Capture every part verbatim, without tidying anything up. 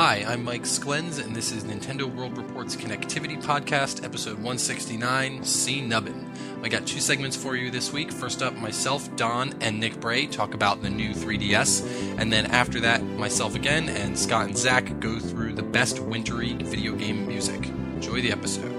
Hi, I'm Mike Sklens, and this is Nintendo World Report's Connectivity Podcast, episode one sixty-nine, See Nubbin. I got two segments for you this week. First up, myself, Don, and Nick Bray talk about the new three D S, and then after that, myself again, and Scott and Zach go through the best wintry video game music. Enjoy the episode.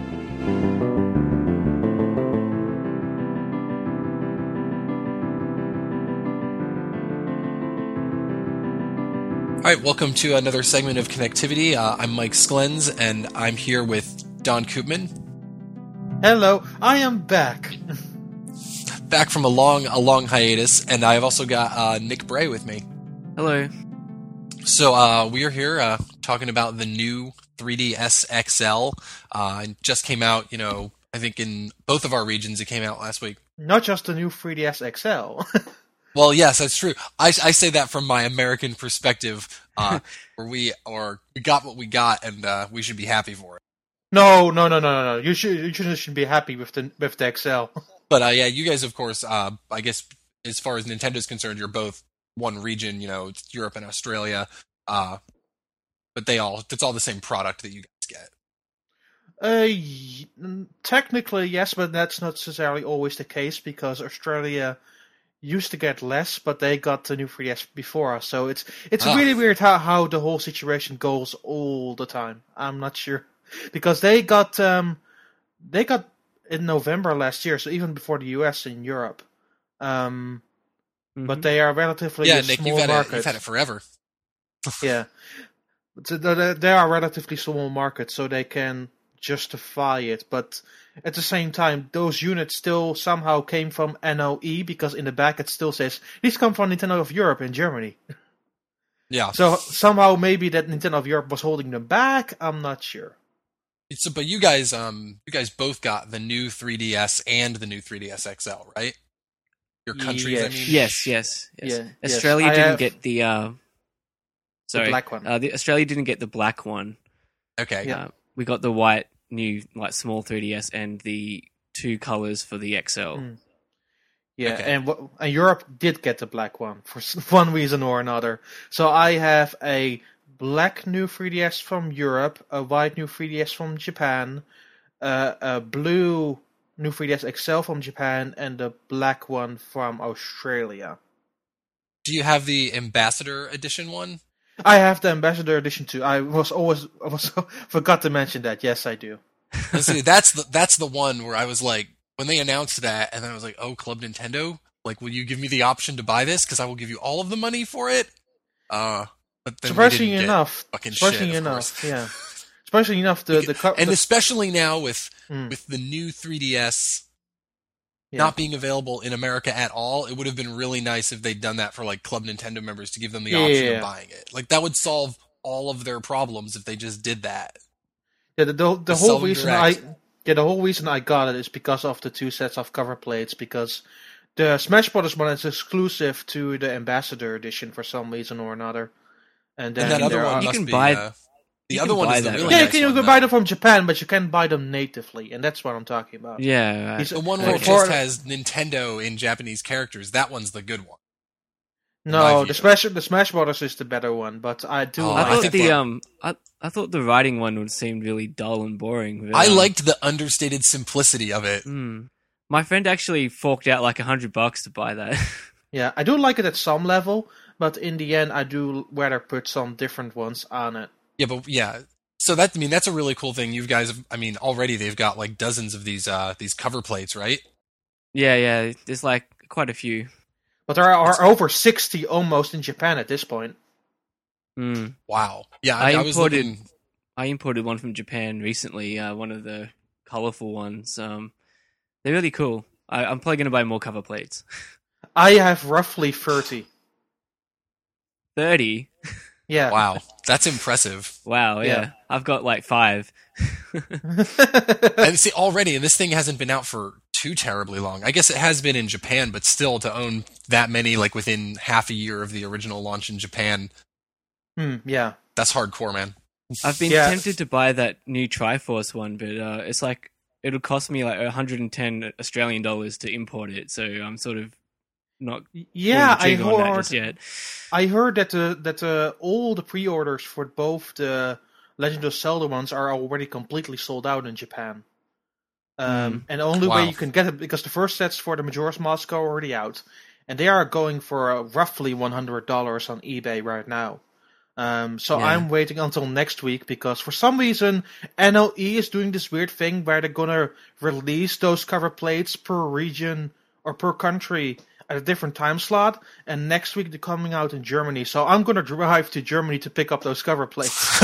All right, welcome to another segment of Connectivity. Uh, I'm Mike Sklens, and I'm here with Don Koopman. Hello, I am back. Back from a long, a long hiatus, and I've also got uh, Nick Bray with me. Hello. So uh, we are here uh, talking about the new three D S X L. Uh, it just came out, you know, I think in both of our regions it came out last week. Not just the new three D S X L. Well, yes, that's true. I, I say that from my American perspective, uh, where we or we got what we got, and uh, we should be happy for it. No, no, no, no, no, no. You should you should, should be happy with the with the X L. But uh, yeah, you guys, of course, uh, I guess as far as Nintendo's concerned, you're both one region. You know, it's Europe and Australia, uh, but they all it's all the same product that you guys get. Uh, technically yes, but that's not necessarily always the case because Australia used to get less, but they got the new three D S before us. So it's it's ah. really weird how, how the whole situation goes all the time. I'm not sure because they got um they got in November last year, so even before the U S and Europe. Um, mm-hmm. But they are relatively yeah, a Nick, small you've had market. It, you've had it forever. Yeah, so they, they are relatively small markets, so they can justify it, but at the same time, those units still somehow came from N O E because in the back it still says these come from Nintendo of Europe in Germany. Yeah. So somehow maybe that Nintendo of Europe was holding them back. I'm not sure. It's, but you guys, um, you guys both got the new three D S and the new three D S X L, right? Your countries, yes. I mean. Yes, yes, yes. Yeah, Australia yes. didn't get the. Uh, sorry, the black one. Uh, the, Australia didn't get the black one. Okay. Yeah. Uh, we got the white new, like small three D S and the two colors for the X L. Mm. Yeah, okay. and, w- and Europe did get the black one for one reason or another. So I have a black new three D S from Europe, a white new three D S from Japan, uh, a blue new three D S X L from Japan, and a black one from Australia. Do you have the Ambassador Edition one? I have the Ambassador Edition too. I was always I was forgot to mention that. Yes, I do. See, that's the that's the one where I was like, when they announced that, and then I was like, oh, Club Nintendo, like, will you give me the option to buy this? Because I will give you all of the money for it. Uh, but then surprisingly enough, fucking surprisingly shit, of enough, course. yeah. Surprisingly enough, the the co- and the, especially now with mm. with the new three D S. Yeah. Not being available in America at all, it would have been really nice if they'd done that for like Club Nintendo members to give them the yeah, option yeah, yeah. of buying it. Like that would solve all of their problems if they just did that. Yeah, the the, the The whole reason I direct. yeah the whole reason I got it is because of the two sets of cover plates. Because the Smash Brothers one is exclusive to the Ambassador Edition for some reason or another, and then And that other there one are, You must can be. buy- uh, the you other can one buy is the that, really right? yeah, you nice can, you one, can though. buy them from Japan, but you can't buy them natively, and that's what I'm talking about. Yeah. These- The one where it for- just has Nintendo in Japanese characters. That one's the good one. in my No, view. the Smash the Smash Brothers is the better one, but I do Oh, I like I thought think the that- um, I I thought the writing one would seem really dull and boring. But, I um, liked the understated simplicity of it. Hmm. My friend actually forked out like a hundred bucks to buy that. yeah, I do like it at some level, but in the end, I do rather put some different ones on it. Yeah, but yeah. So that I mean that's a really cool thing. You guys, have, I mean, already they've got like dozens of these uh these cover plates, right? yeah, yeah. There's like quite a few. But there are over sixty almost in Japan at this point. Hmm. Wow. Yeah, I, I I was imported- looking. I imported one from Japan recently. Uh, one of the colorful ones. Um, they're really cool. I, I'm probably gonna buy more cover plates. I have roughly thirty. Thirty. Yeah. Wow, that's impressive. Wow. Yeah. Yeah. I've got like five. And see, already, and this thing hasn't been out for too terribly long. I guess it has been in Japan, but still, to own that many, like within half a year of the original launch in Japan, Hmm, yeah. that's hardcore, man. I've been Yeah. tempted to buy that new Triforce one, but uh, it's like it'll cost me like one hundred ten Australian dollars to import it. So I'm sort of not Yeah, pulling I the trigger on that heard. just yet. I heard that the that the, all the pre-orders for both the Legend of Zelda ones are already completely sold out in Japan. Um, Mm. And the only Wow. way you can get it, because the first sets for the Majora's Mask are already out, and they are going for uh, roughly one hundred dollars on eBay right now. Um, so Yeah. I'm waiting until next week, because for some reason N L E is doing this weird thing where they're gonna release those cover plates per region or per country at a different time slot, and next week they're coming out in Germany. So I'm gonna drive to Germany to pick up those cover plates.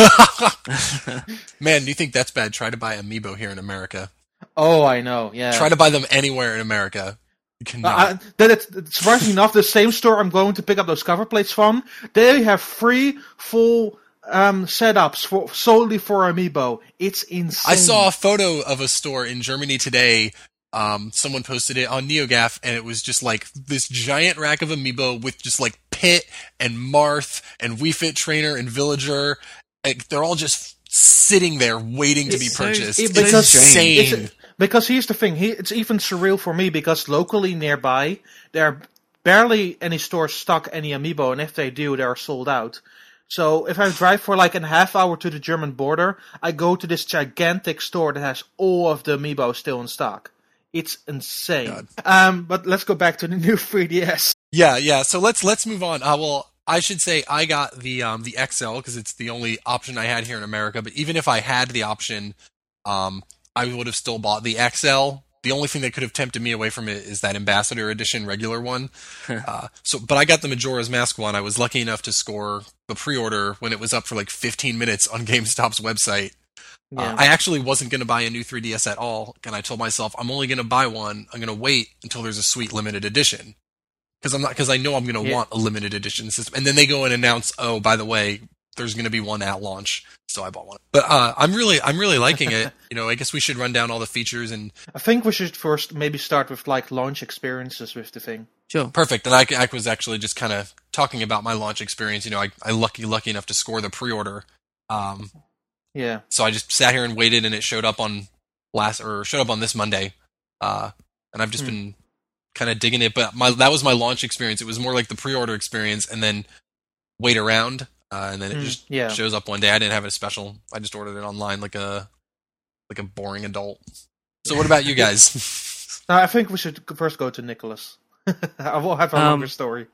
Man, do you think that's bad? Try to buy Amiibo here in America. Oh, I know. Yeah. Try to buy them anywhere in America. You cannot. Uh, then it's surprisingly enough, the same store I'm going to pick up those cover plates from, they have free full um, setups for solely for Amiibo. It's insane. I saw a photo of a store in Germany today. Um, someone posted it on NeoGAF, and it was just like this giant rack of Amiibo with just like Pit and Marth and Wii Fit Trainer and Villager. Like, they're all just sitting there waiting to It's be so- purchased. it- It's because- insane. It's- because here's the thing, he, it's even surreal for me, because locally nearby, there are barely any stores stock any Amiibo, and if they do, they are sold out. So if I drive for like a half hour to the German border, I go to this gigantic store that has all of the Amiibo still in stock. It's insane. God. Um, but let's go back to the new three D S. Yeah, yeah. So let's let's move on. Uh, well, I should say I got the um, the X L because it's the only option I had here in America. But even if I had the option, um, I would have still bought the X L. The only thing that could have tempted me away from it is that Ambassador Edition regular one. uh, so, but I got the Majora's Mask one. I was lucky enough to score the pre-order when it was up for like fifteen minutes on GameStop's website. Yeah. Uh, I actually wasn't going to buy a new three D S at all, and I told myself I'm only going to buy one. I'm going to wait until there's a sweet limited edition, because I'm not because I know I'm going to Yeah. want a limited edition system. And then they go and announce, oh, by the way, there's going to be one at launch, so I bought one. But uh, I'm really I'm really liking it. You know, I guess we should run down all the features and I think we should first maybe start with like launch experiences with the thing. Sure. perfect. And I, I was actually just kind of talking about my launch experience. You know, I I lucky lucky enough to score the pre-order. Um, Yeah. So I just sat here and waited, and it showed up on last or showed up on this Monday, uh, and I've just Hmm. been kind of digging it. But my that was my launch experience. It was more like the pre-order experience, and then wait around, uh, and then it Hmm, just yeah. shows up one day. I didn't have it special. I just ordered it online like a like a boring adult. So what about you guys? Now, I think we should first go to Nicholas. I will have a Um, longer story.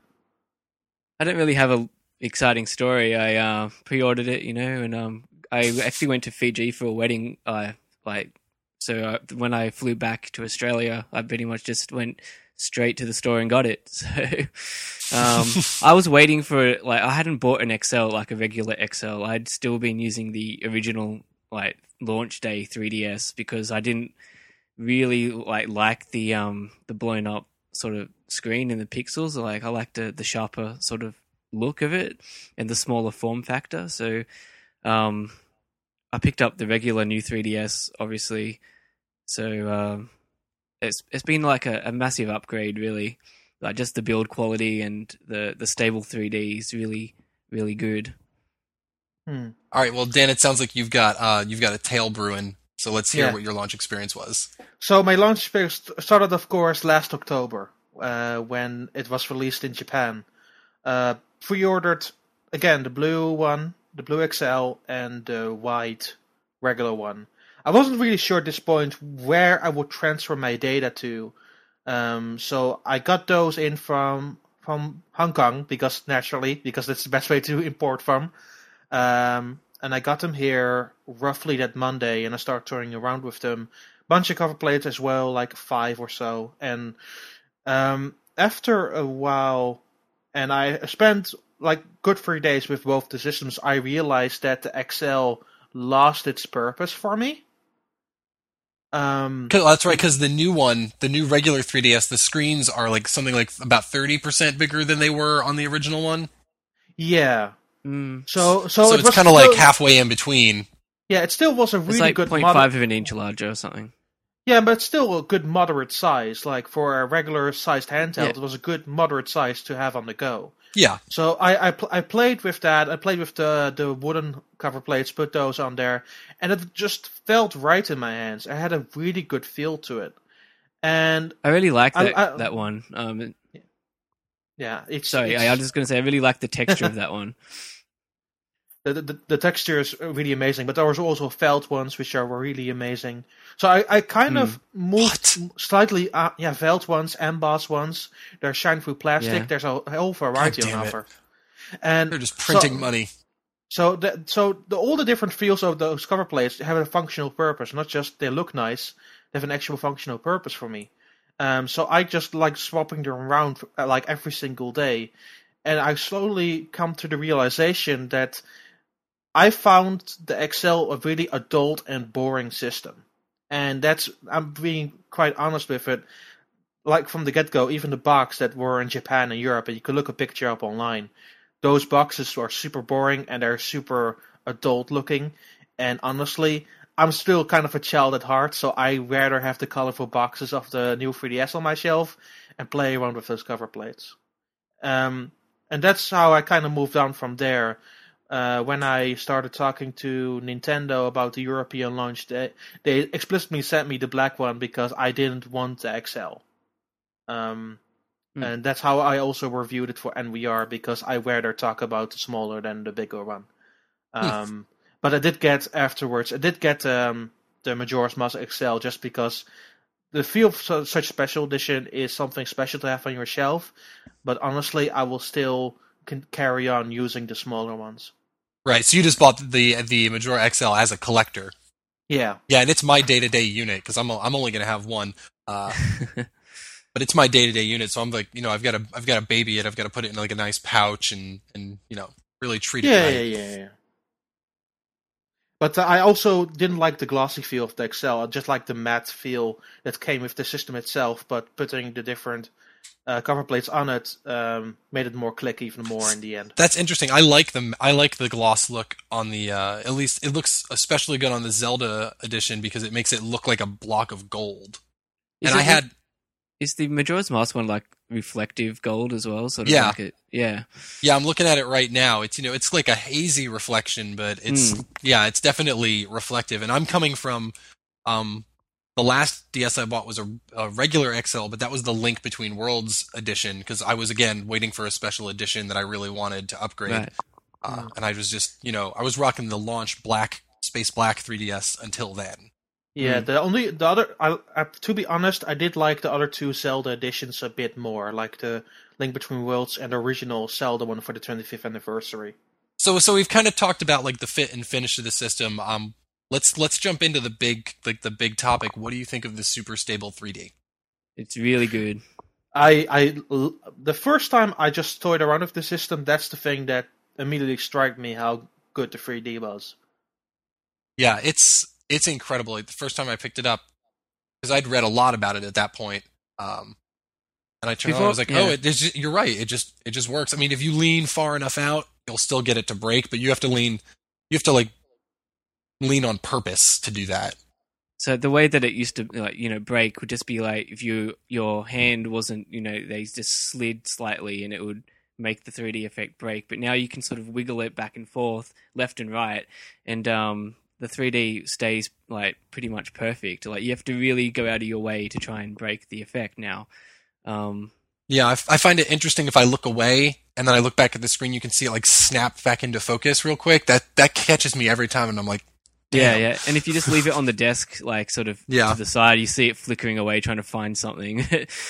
I don't really have a exciting story. I uh, pre-ordered it, you know, and um, I actually went to Fiji for a wedding. Uh, like, so uh, when I flew back to Australia, I pretty much just went straight to the store and got it. So um, I was waiting for it. Like, I hadn't bought an X L, like a regular X L. I'd still been using the original, like, launch day three D S because I didn't really like like the um the blown up sort of screen and the pixels. Like, I liked the the sharper sort of look of it and the smaller form factor. So um I picked up the regular new three D S, obviously. So um it's it's been like a, a massive upgrade, really. Like, just the build quality and the the stable three D is really really good. Hmm. All right, well, Dan, it sounds like you've got uh, you've got a tale brewing. So let's hear Yeah. what your launch experience was. So my launch experience started, of course, last October uh, when it was released in Japan. Uh, pre-ordered again the blue one, the blue X L, and the white regular one. I wasn't really sure at this point where I would transfer my data to, um, so I got those in from from Hong Kong because naturally because that's the best way to import from. Um, and I got them here roughly that Monday, and I started touring around with them. Bunch of cover plates as well, like five or so. And um, after a while, and I spent like good three days with both the systems, I realized that the X L lost its purpose for me. Um, 'Cause- That's right, because the new one, the new regular three D S, the screens are like something like about thirty percent bigger than they were on the original one. yeah. Mm. So, so, So it it's was kind of still- like halfway in between. Yeah, it still was a It's really like good zero point model. five of an inch larger or something. Yeah, but it's still a good moderate size. Like for a regular sized handheld, Yeah. it was a good moderate size to have on the go. Yeah. So I I, pl- I played with that. I played with the the wooden cover plates, put those on there, and it just felt right in my hands. I had a really good feel to it, and I really like I- that I- that one. Um, Yeah, it's Sorry, it's, I, I was just going to say I really like the texture of that one. The, the the texture is really amazing, but there was also felt ones which are really amazing. So I, I kind Hmm. of moved What? slightly, uh, yeah, felt ones, emboss ones. They're shine through plastic. Yeah. There's a whole variety God on damn it. offer, and They're just printing so, money. So the, so the, all the different feels of those cover plates have a functional purpose, not just they look nice. They have an actual functional purpose for me. Um, so I just like swapping them around uh, like every single day, and I slowly come to the realization that I found the X L a really adult and boring system. And that's, I'm being quite honest with it. Like from the get-go, even the box that were in Japan and Europe, and you could look a picture up online, those boxes are super boring and they're super adult looking. And honestly, I'm still kind of a child at heart, so I rather have the colorful boxes of the new three D S on my shelf and play around with those cover plates. Um, and that's how I kind of moved on from there. Uh, when I started talking to Nintendo about the European launch, they, they explicitly sent me the black one because I didn't want the X L. Um, Hmm. And that's how I also reviewed it for N V R, because I rather talk about the smaller than the bigger one. Um, but I did get afterwards, I did get um, the Majora's Mask X L just because the feel of su- such special edition is something special to have on your shelf. But honestly, I will still can carry on using the smaller ones. Right, so you just bought the the Majora X L as a collector. Yeah. Yeah, and it's my day-to-day unit, because I'm, I'm only going to have one. Uh, but it's my day-to-day unit, so I'm like, you know, I've got to I've got to baby it, I've got to put it in like a nice pouch and, and you know, really treat it Yeah, right. yeah, yeah, yeah. But uh, I also didn't like the glossy feel of the X L. I just liked the matte feel that came with the system itself, but putting the different uh, cover plates on it um, made it more click even more in the end. That's interesting. I like the I like the gloss look on the uh, at least it looks especially good on the Zelda edition because it makes it look like a block of gold. Is and it I had Is the Majora's Mask one like reflective gold as well? Sort of Yeah. like it. Yeah. yeah, I'm looking at it right now. It's you know it's like a hazy reflection, but it's Mm. yeah, it's definitely reflective. And I'm coming from um the last D S I bought was a, a regular X L, but that was the Link Between Worlds edition because I was again waiting for a special edition that I really wanted to upgrade. Right. Uh, and I was just, you know, I was rocking the launch black, space black three D S until then. Yeah, Mm. the only the other, I, I, to be honest, I did like the other two Zelda editions a bit more, like the Link Between Worlds and the original Zelda one for the twenty-fifth anniversary. So, so we've kind of talked about like the fit and finish of the system. Um, let's let's jump into the big, like the big topic. What do you think of the Super Stable three D? It's really good. I, I, the first time I just toyed around with the system, that's the thing that immediately struck me how good the three D was. Yeah, it's it's incredible. Like, the first time I picked it up, because I'd read a lot about it at that point, um, and I turned on, I Before- was like, yeah. oh, it, it's just, you're right. It just it just works. I mean, if you lean far enough out, you'll still get it to break, but you have to lean, you have to like lean on purpose to do that. So the way that it used to, like, you know, break would just be like if you your hand wasn't, you know, they just slid slightly and it would make the three D effect break. But now you can sort of wiggle it back and forth, left and right, and um, the three D stays like pretty much perfect. Like you have to really go out of your way to try and break the effect now. Um, Yeah, I, f- I find it interesting if I look away and then I look back at the screen, you can see it like snap back into focus real quick. That that catches me every time, and I'm like, Yeah, damn. yeah. And if you just leave it on the desk, like sort of Yeah. to the side, you see it flickering away trying to find something.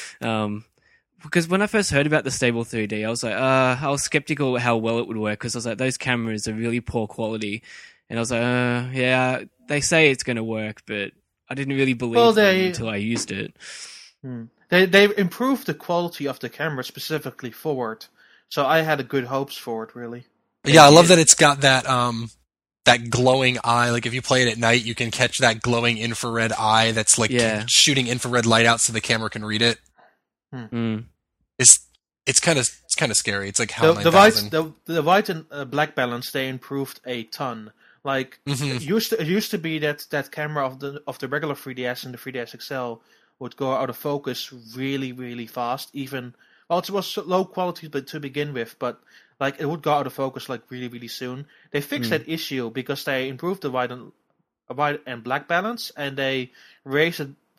um, because when I first heard about the Stable three D, I was like, uh, I was skeptical how well it would work because I was like, those cameras are really poor quality. And I was like, uh, yeah, they say it's going to work, but I didn't really believe Well, them they- until I used it. Hmm. They they improved the quality of the camera specifically forward, so I had a good hopes for it. Really. Yeah, I love that it's got that um that glowing eye. Like if you play it at night, you can catch that glowing infrared eye that's like Yeah. shooting infrared light out so the camera can read it. Mm. It's it's kind of it's kind of scary. It's like HAL The, the white nine thousand. the, the white and uh, black balance they improved a ton. Like Mhm. it used to it used to be that that camera of the of the regular three D S and the three D S X L would go out of focus really really fast. Even well, it was low quality but to begin with, but like it would go out of focus like really really soon. They fixed Mm. that issue because they improved the white and uh, white and black balance, and they raised it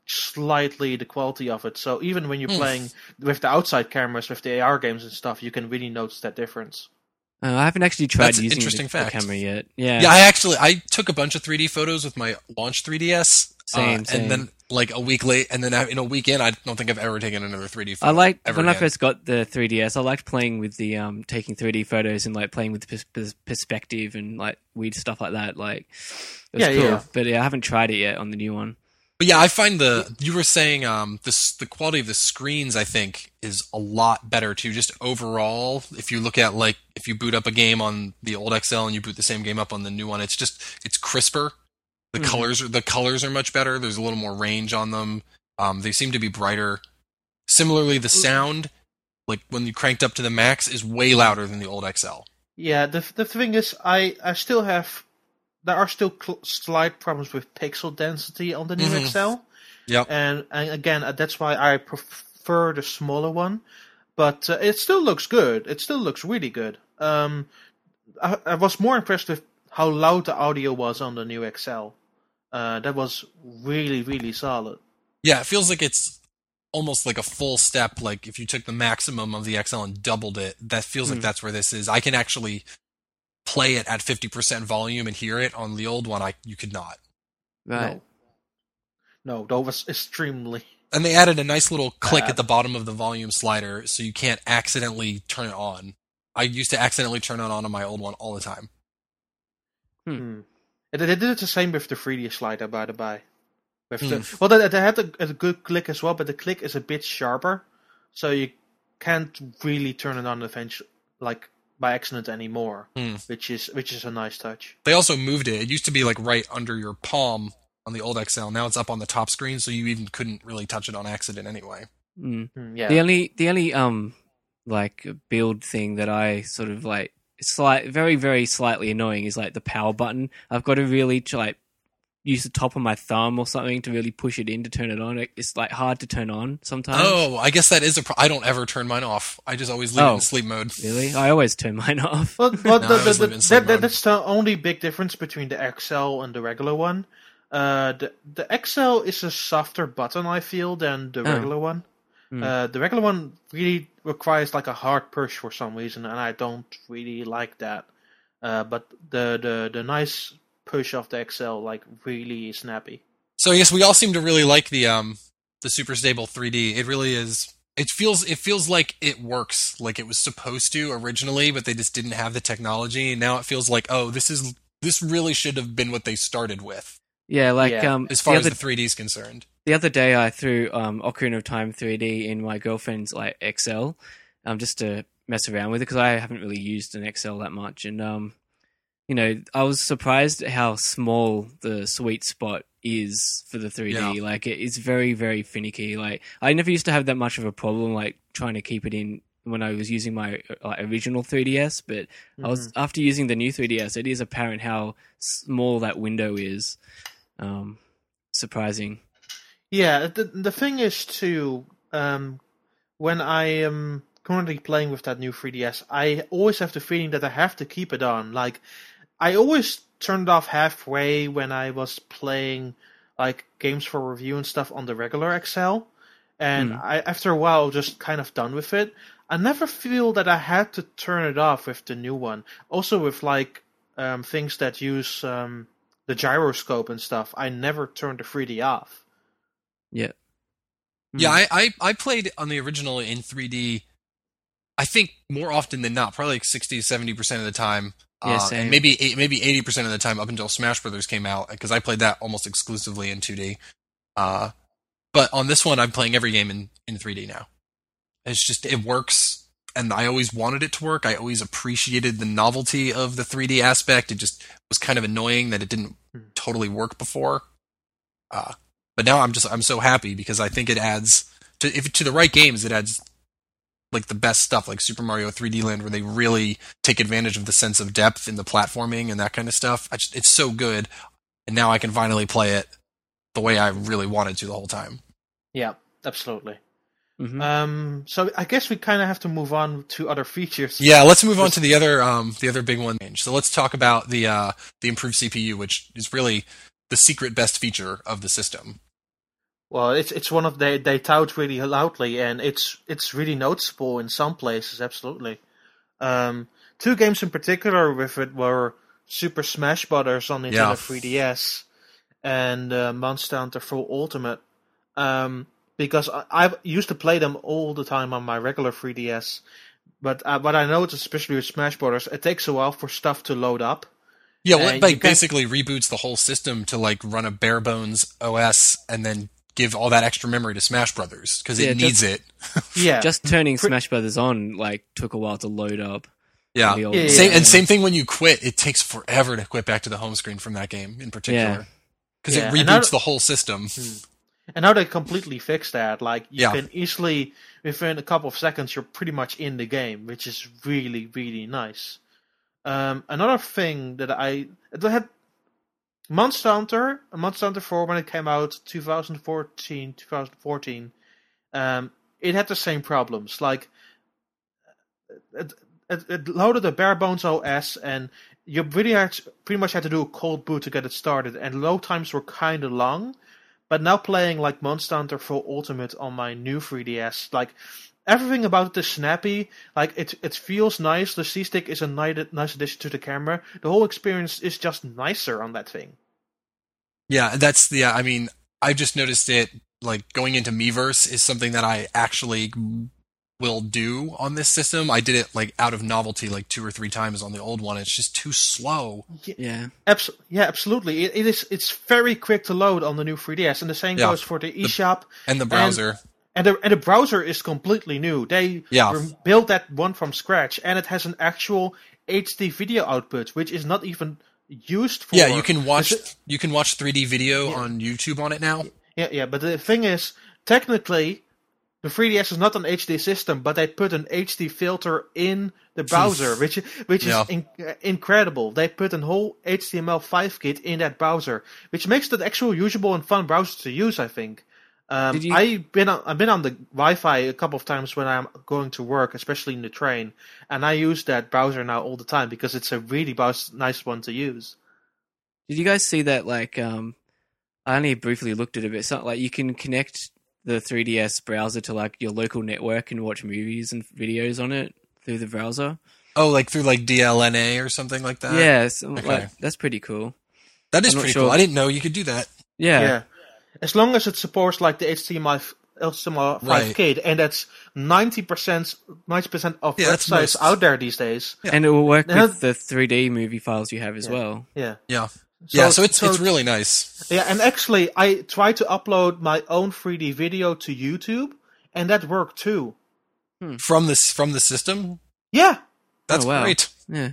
slightly the quality of it. So even when you're Mm. playing with the outside cameras, with the A R games and stuff, you can really notice that difference. Uh, I haven't actually tried That's an using the, interesting the fact. camera yet. Yeah, Yeah, I actually I took a bunch of three D photos with my launch three D S. Same, uh, same. And then like a week late, and then in a weekend, I don't think I've ever taken another three D photo. I liked ever when I again. first got the three D S. I liked playing with the um, taking three D photos and like playing with pers- pers- perspective and like weird stuff like that. Like, it was Yeah, cool. yeah. But yeah, I haven't tried it yet on the new one. But yeah, I find the you were saying um this the quality of the screens I think is a lot better too. Just overall, if you look at like if you boot up a game on the old X L and you boot the same game up on the new one, it's just it's crisper. The Mhm. colors are the colors are much better. There's a little more range on them. Um, they seem to be brighter. Similarly, the sound, like when you cranked up to the max, is way louder than the old X L. Yeah, the the thing is, I, I still have... There are still cl- slight problems with pixel density on the new Mhm. X L. Yep. And, and again, uh, that's why I prefer the smaller one. But uh, it still looks good. It still looks really good. Um, I, I was more impressed with how loud the audio was on the new X L. Uh, that was really, really solid. Yeah, it feels like it's almost like a full step. Like if you took the maximum of the X L and doubled it, that feels like Hmm. that's where this is. I can actually play it at fifty percent volume and hear it. On the old one, I you could not. Right. No. No, that was extremely... And they added a nice little click Bad. at the bottom of the volume slider so you can't accidentally turn it on. I used to accidentally turn it on on my old one all the time. Hmm. And They did it the same with the three D slider, by the by. With the, Hmm. well, they, they had a, a good click as well, but the click is a bit sharper, so you can't really turn it on eventually, like by accident anymore, Hmm. which is which is a nice touch. They also moved it. It used to be like right under your palm on the old X L. Now it's up on the top screen, so you even couldn't really touch it on accident anyway. Mm. Hmm, yeah. The only the only um like build thing that I sort of like slight very very slightly annoying is like the power button. I've got to really to, like use the top of my thumb or something to really push it in to turn it on. It- It's like hard to turn on sometimes. Oh, I guess that is a pro- I don't ever turn mine off. I just always leave it Oh. in sleep mode. Really? I always turn mine off. Well, well No, the, I the, always the, leave it in sleep that, that, mode. that's the only big difference between the X L and the regular one. Uh, the the X L is a softer button, I feel, than the Oh. regular one. Hmm. Uh, the regular one really requires like a hard push for some reason, and I don't really like that. Uh, but the, the the nice push of the X L, like, really snappy. So I guess we all seem to really like the um the super stable three D. It really is. It feels it feels like it works like it was supposed to originally, but they just didn't have the technology. And now it feels like, oh, this is this really should have been what they started with Yeah, like Yeah. um as far the as other the three D is concerned. the other day I threw um, Ocarina of Time three D in my girlfriend's like X L, um, just to mess around with it because I haven't really used an X L that much, and um, you know, I was surprised at how small the sweet spot is for the three D. Yeah. Like it is very very finicky. Like I never used to have that much of a problem like trying to keep it in when I was using my uh, like, original three D S, but I was after using the new three D S, it is apparent how small that window is. Um, surprising. Yeah, the the thing is too, um, when I am currently playing with that new three D S, I always have the feeling that I have to keep it on. Like, I always turned it off halfway when I was playing like games for review and stuff on the regular X L, and Hmm. I after a while just kind of done with it. I never feel that I had to turn it off with the new one. Also with like um, things that use um, the gyroscope and stuff, I never turned the three D off. Yeah. Yeah, I, I I played on the original in three D. I think more often than not, probably like sixty to seventy percent of the time. Yeah, uh, same. and maybe eight, maybe eighty percent of the time up until Smash Brothers came out, because I played that almost exclusively in two D. Uh, but on this one, I'm playing every game in, in three D now. It's just, it works, and I always wanted it to work. I always appreciated the novelty of the three D aspect. It just was kind of annoying that it didn't totally work before. Uh, but now I'm just, I'm so happy because I think it adds, to if to the right games, it adds like the best stuff, like Super Mario three D Land, where they really take advantage of the sense of depth in the platforming and that kind of stuff. I just, it's so good, and now I can finally play it the way I really wanted to the whole time. Yeah, absolutely. Mhm. Um, so I guess we kind of have to move on to other features. Yeah, let's move on to the other um, the other big one. So let's talk about the uh, the improved C P U, which is really the secret best feature of the system. Well, it's it's one of they they tout really loudly, and it's it's really noticeable in some places. Absolutely. Um, two games in particular with it were Super Smash Brothers on Nintendo Yeah. three D S and uh, Monster Hunter Full Ultimate. Um, because I, I used to play them all the time on my regular three D S, but uh, what I noticed, especially with Smash Brothers, it takes a while for stuff to load up. Yeah, well, Uh, it you like, can- basically reboots the whole system to like run a bare bones O S and then give all that extra memory to Smash Brothers because it Yeah, needs just- it. Yeah, Just turning Pre- Smash Brothers on like took a while to load up. Yeah. The old Yeah, one. Same, and same thing when you quit. It takes forever to quit back to the home screen from that game in particular because Yeah, it and I- reboots the whole system. and now they completely fixed that. Like you Yeah. can easily, within a couple of seconds, you're pretty much in the game, which is really really nice. Um, another thing that I they had Monster Hunter, Monster Hunter four when it came out, twenty fourteen, twenty fourteen. Um, it had the same problems. Like it, it, it loaded a bare bones O S, and you really had pretty much had to do a cold boot to get it started, and load times were kind of long. But now playing like Monster Hunter Full Ultimate on my new three D S, like everything about it is snappy. Like it, it feels nice. The C stick is a nice, nice addition to the camera. The whole experience is just nicer on that thing. Yeah, that's the. I mean, I've just noticed it. Like going into Miiverse is something that I actually will do on this system. I did it like out of novelty, like two or three times on the old one. It's just too slow. Yeah. Abs- yeah, absolutely. It, it is. It's very quick to load on the new three D S, and the same Yeah. goes for the eShop. And the browser. And the and the browser is completely new. They Yeah. re- built that one from scratch, and it has an actual H D video output, which is not even used for. yeah, you can watch. Is it- You can watch three D video Yeah. on YouTube on it now. Yeah, yeah, but the thing is, technically, the three D S is not an H D system, but they put an H D filter in the browser, which which Yeah. is in, uh, incredible. They put a whole H T M L five kit in that browser, which makes it actual usable and fun browser to use. I think. Um, Did you- I've been on, I've been on the Wi-Fi a couple of times when I'm going to work, especially in the train, and I use that browser now all the time because it's a really browse- nice one to use. Did you guys see that? Like, um, I only briefly looked at it, but it's not like you can connect the three D S browser to like your local network and watch movies and videos on it through the browser. Oh, like through like D L N A or something like that. yeah, so, okay. like, that's pretty cool. that is I'm not pretty sure. cool. I didn't know you could do that. Yeah, Yeah. As long as it supports like the H T M L five Right. kit, and that's ninety percent ninety percent of Yeah, that's websites most- out there these days. Yeah. and it will work Now- with the three D movie files you have as Yeah. well. Yeah. Yeah. yeah, so it's it's really nice. Yeah, and actually, I tried to upload my own three D video to YouTube, and that worked too. From this from the system. Yeah, That's Oh, wow. great. Yeah,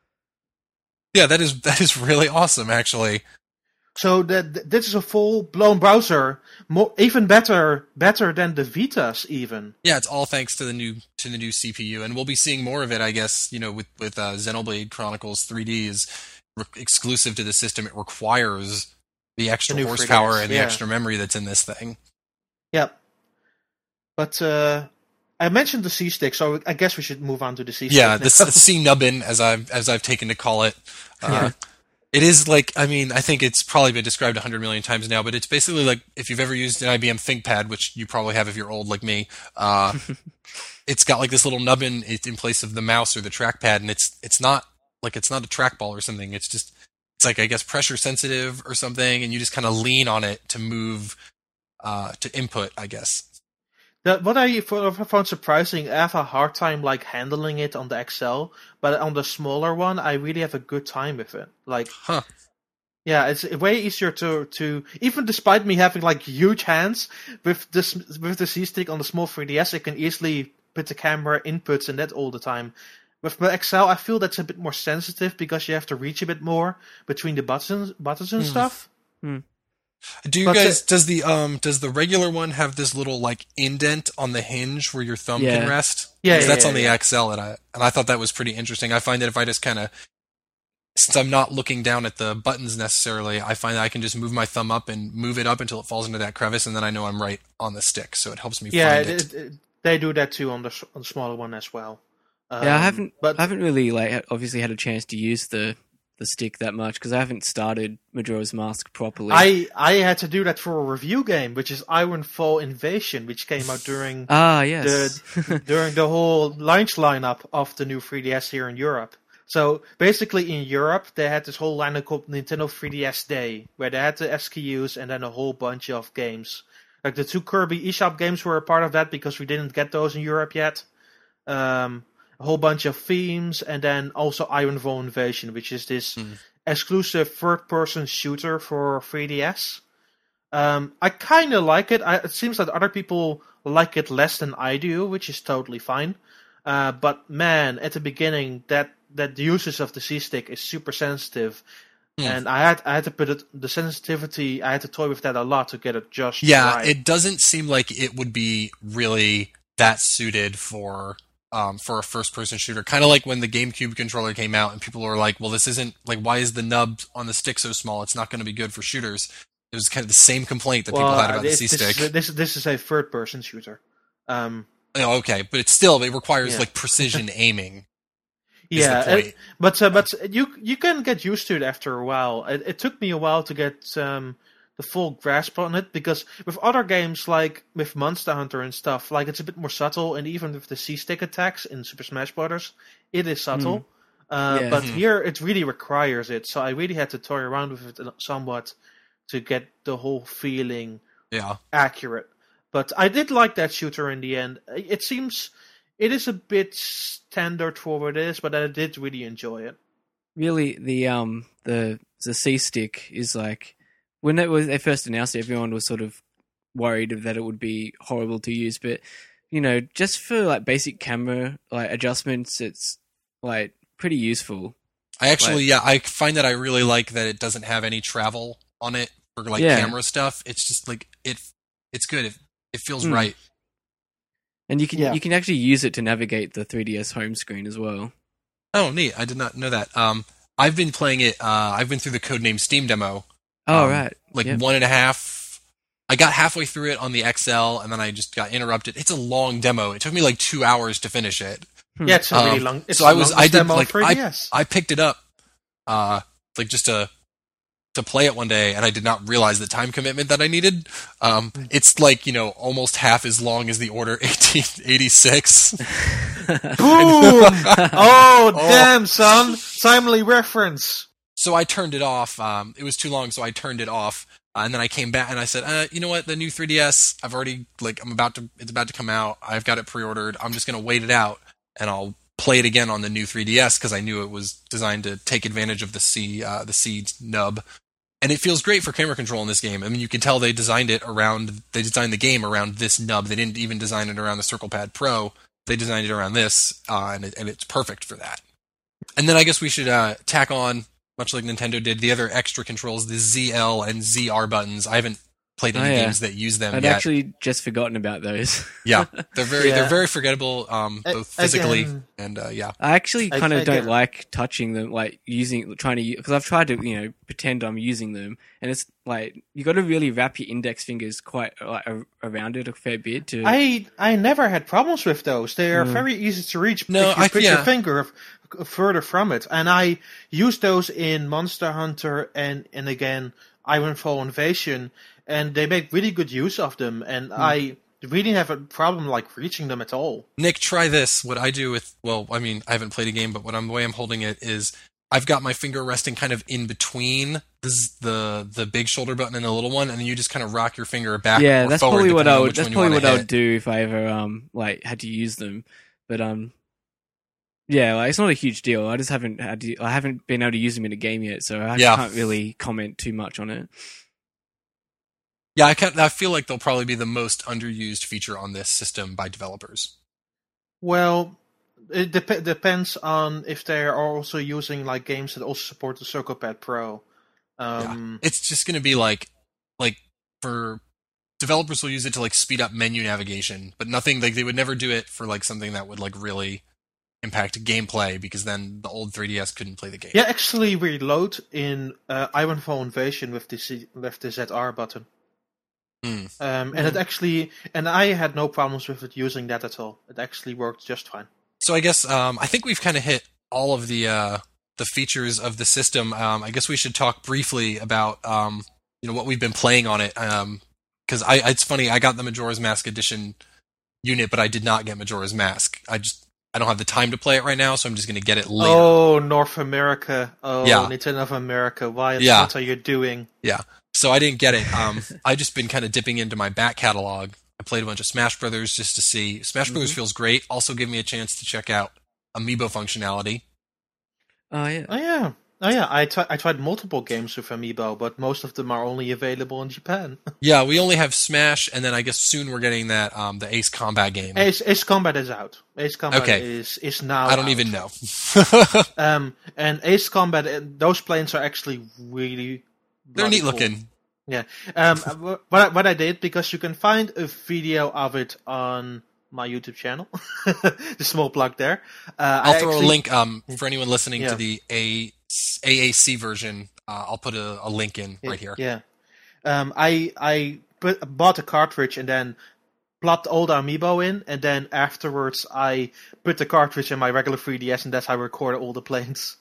Yeah, that is that is really awesome actually. so that this is a full blown browser, more even better better than the Vitas even. Yeah, it's all thanks to the new to the new C P U, and we'll be seeing more of it, I guess. You know, with with uh, Xenoblade Chronicles three D is re- exclusive to the system. It requires the extra The new horsepower three D S, and the yeah. extra memory that's in this thing. Yeah, but uh, I mentioned the C stick, so I guess we should move on to the C stick. Yeah, now. the C nubbin, as I've as I've taken to call it. Uh, It is like, I mean, I think it's probably been described a hundred million times now, but it's basically like if you've ever used an I B M ThinkPad, which you probably have if you're old like me. Uh, it's got like this little nubbin in place of the mouse or the trackpad, and it's it's not like it's not a trackball or something. It's just it's like I guess pressure sensitive or something, and you just kind of lean on it to move uh, to input, I guess. That, what I fo- found surprising, I have a hard time like handling it on the X L, but on the smaller one, I really have a good time with it. Like, Huh. yeah, it's way easier to to even despite me having like huge hands with this with the C stick on the small three D S, I can easily put the camera inputs in that all the time. With my X L, I feel that's a bit more sensitive because you have to reach a bit more between the buttons buttons and Hmm. stuff. Do you But guys the- does the um does the regular one have this little like indent on the hinge where your thumb Yeah. can rest? Yeah, 'Cause yeah, that's yeah, on the yeah. X L, and I and I thought that was pretty interesting. I find that if I just kind of, since I'm not looking down at the buttons necessarily, I find that I can just move my thumb up and move it up until it falls into that crevice, and then I know I'm right on the stick. So it helps me Yeah, find it, it. it, it- they do that too on the s- on the smaller one as well. yeah. I Um, haven't, but I haven't really like obviously had a chance to use the the stick that much because I haven't started Majora's Mask properly. I I had to do that for a review game, which is Ironfall Invasion, which came out during ah yes the during the whole launch lineup of the new three D S here in Europe. So basically, in Europe, they had this whole lineup called Nintendo three D S Day, where they had the S K Us and then a whole bunch of games. Like the two Kirby eShop games were a part of that because we didn't get those in Europe yet. Um, a whole bunch of themes, and then also Ironfall Invasion, which is this mm. exclusive third-person shooter for three D S. Um, I kind of like it. I, it seems that other people like it less than I do, which is totally fine. Uh, but man, at the beginning, that that the usage of the C-stick is super sensitive. Mm. And I had I had to put it, the sensitivity, I had to toy with that a lot to get it just yeah, right. It doesn't seem like it would be really that suited for um, for a first-person shooter. Kind of like when the GameCube controller came out and people were like, well, this isn't, like, why is the nub on the stick so small? It's not going to be good for shooters. It was kind of the same complaint that well, people had about this, the C-stick. This is, this, this is a third-person shooter. Um, oh, okay, but it's still, it requires, yeah. like, precision aiming. Yeah, it, but uh, but you you can get used to it after a while. It, it took me a while to get um, the full grasp on it because with other games like with Monster Hunter and stuff, like it's a bit more subtle, and even with the C-stick attacks in Super Smash Bros., it is subtle. Mm. Uh, yeah. But mm. here it really requires it, so I really had to toy around with it somewhat to get the whole feeling yeah. accurate. But I did like that shooter in the end. It seems. It is a bit standard for what it is, but I did really enjoy it. Really, the um the the C-stick is like when it was they first announced it, everyone was sort of worried that it would be horrible to use, but you know, just for like basic camera like adjustments, it's like pretty useful. I actually, like, yeah, I find that I really like that it doesn't have any travel on it for like yeah. camera stuff. It's just like it, it's good. It, it feels mm. right. And you can yeah. you can actually use it to navigate the three D S home screen as well. Oh, neat! I did not know that. Um, I've been playing it. Uh, I've been through the Codename Steam demo. Oh, um, right. Like yep. one and a half. I got halfway through it on the X L, and then I just got interrupted. It's a long demo. It took me like two hours to finish it. Hmm. Yeah, it's a really um, long. It's so I was, I did like, I, I picked it up, uh, like just to to play it one day, and I did not realize the time commitment that I needed. Um, it's like, you know, almost half as long as the Order eighteen eighty-six. Boom! oh, oh, damn, son! Timely reference. So I turned it off. Um, it was too long, so I turned it off. Uh, and then I came back and I said, uh, you know what? The new three D S, I've already, like, I'm about to, it's about to come out. I've got it pre-ordered. I'm just going to wait it out, and I'll play it again on the new three D S because I knew it was designed to take advantage of the C, uh, the C nub. And it feels great for camera control in this game. I mean, you can tell they designed it around, they designed the game around this nub. They didn't even design it around the Circle Pad Pro. They designed it around this, uh, and, it, and it's perfect for that. And then I guess we should uh, tack on, much like Nintendo did, the other extra controls, the Z L and Z R buttons. I haven't played any oh, yeah. games that use them I'd yet. I'd actually just forgotten about those. yeah, they're very yeah. they're very forgettable, um, I, both physically again, and uh, yeah. I actually kind of don't again. like touching them, like using, trying to, because I've tried to, you know, pretend I'm using them, and it's like you got to really wrap your index fingers quite like around it a fair bit. To I I never had problems with those. They are mm. very easy to reach. No, if you I, put yeah. your finger further from it, and I used those in Monster Hunter and and again Ironfall Invasion. And they make really good use of them, and mm. I really have a problem like reaching them at all. Nick, try this. What I do with, well, I mean, I haven't played a game, but what I'm, the way I'm holding it is I've got my finger resting kind of in between this, the the big shoulder button and the little one, and then you just kind of rock your finger back yeah, or that's forward. Probably what I would, that's probably what I would hit. do if I ever um like had to use them. But um, yeah, like, it's not a huge deal. I just haven't had to, I haven't been able to use them in a game yet, so I yeah. can't really comment too much on it. Yeah, I can't, I feel like they'll probably be the most underused feature on this system by developers. Well, it dep- depends on if they are also using like games that also support the Circle Pad Pro. Um, yeah. It's just going to be like, like for developers will use it to like speed up menu navigation, but nothing like they would never do it for like something that would like really impact gameplay because then the old three D S couldn't play the game. Yeah, actually, we load in uh, Ironfall Invasion with the C- with the Z R button. Mm. Um, and mm. it actually, and I had no problems with it using that at all. It actually worked just fine. So I guess um, I think we've kind of hit all of the uh, the features of the system, um, I guess we should talk briefly about um, you know what we've been playing on it. Because I, it's funny, I got the Majora's Mask Edition unit, but I did not get Majora's Mask. I just I don't have the time to play it right now, so I'm just going to get it later. Oh, North America. Oh, yeah. Nintendo of America. Why? Yeah. What are you doing? Yeah. So I didn't get it. Um, I just been kind of dipping into my back catalog. I played a bunch of Smash Brothers just to see. Smash Brothers Mhm. feels great. Also, give me a chance to check out Amiibo functionality. Oh yeah. Oh yeah. Oh yeah. I, t- I tried multiple games with Amiibo, but most of them are only available in Japan. Yeah, we only have Smash, and then I guess soon we're getting that um, the Ace Combat game. Ace, Ace Combat is out. Ace Combat Okay. is is now. I don't out. even know. Um, and Ace Combat, uh, those planes are actually really. They're bloody neat cool. looking. Yeah. Um, what I, what I did, because you can find a video of it on my YouTube channel, the small plug there. Uh, I'll I throw actually, a link um, for anyone listening Yeah. to the A- AAC version. Uh, I'll put a, a link in right here. Yeah. Um, I I put, bought a cartridge and then plopped all the Amiibo in, and then afterwards I put the cartridge in my regular three D S, and that's how I recorded all the planes.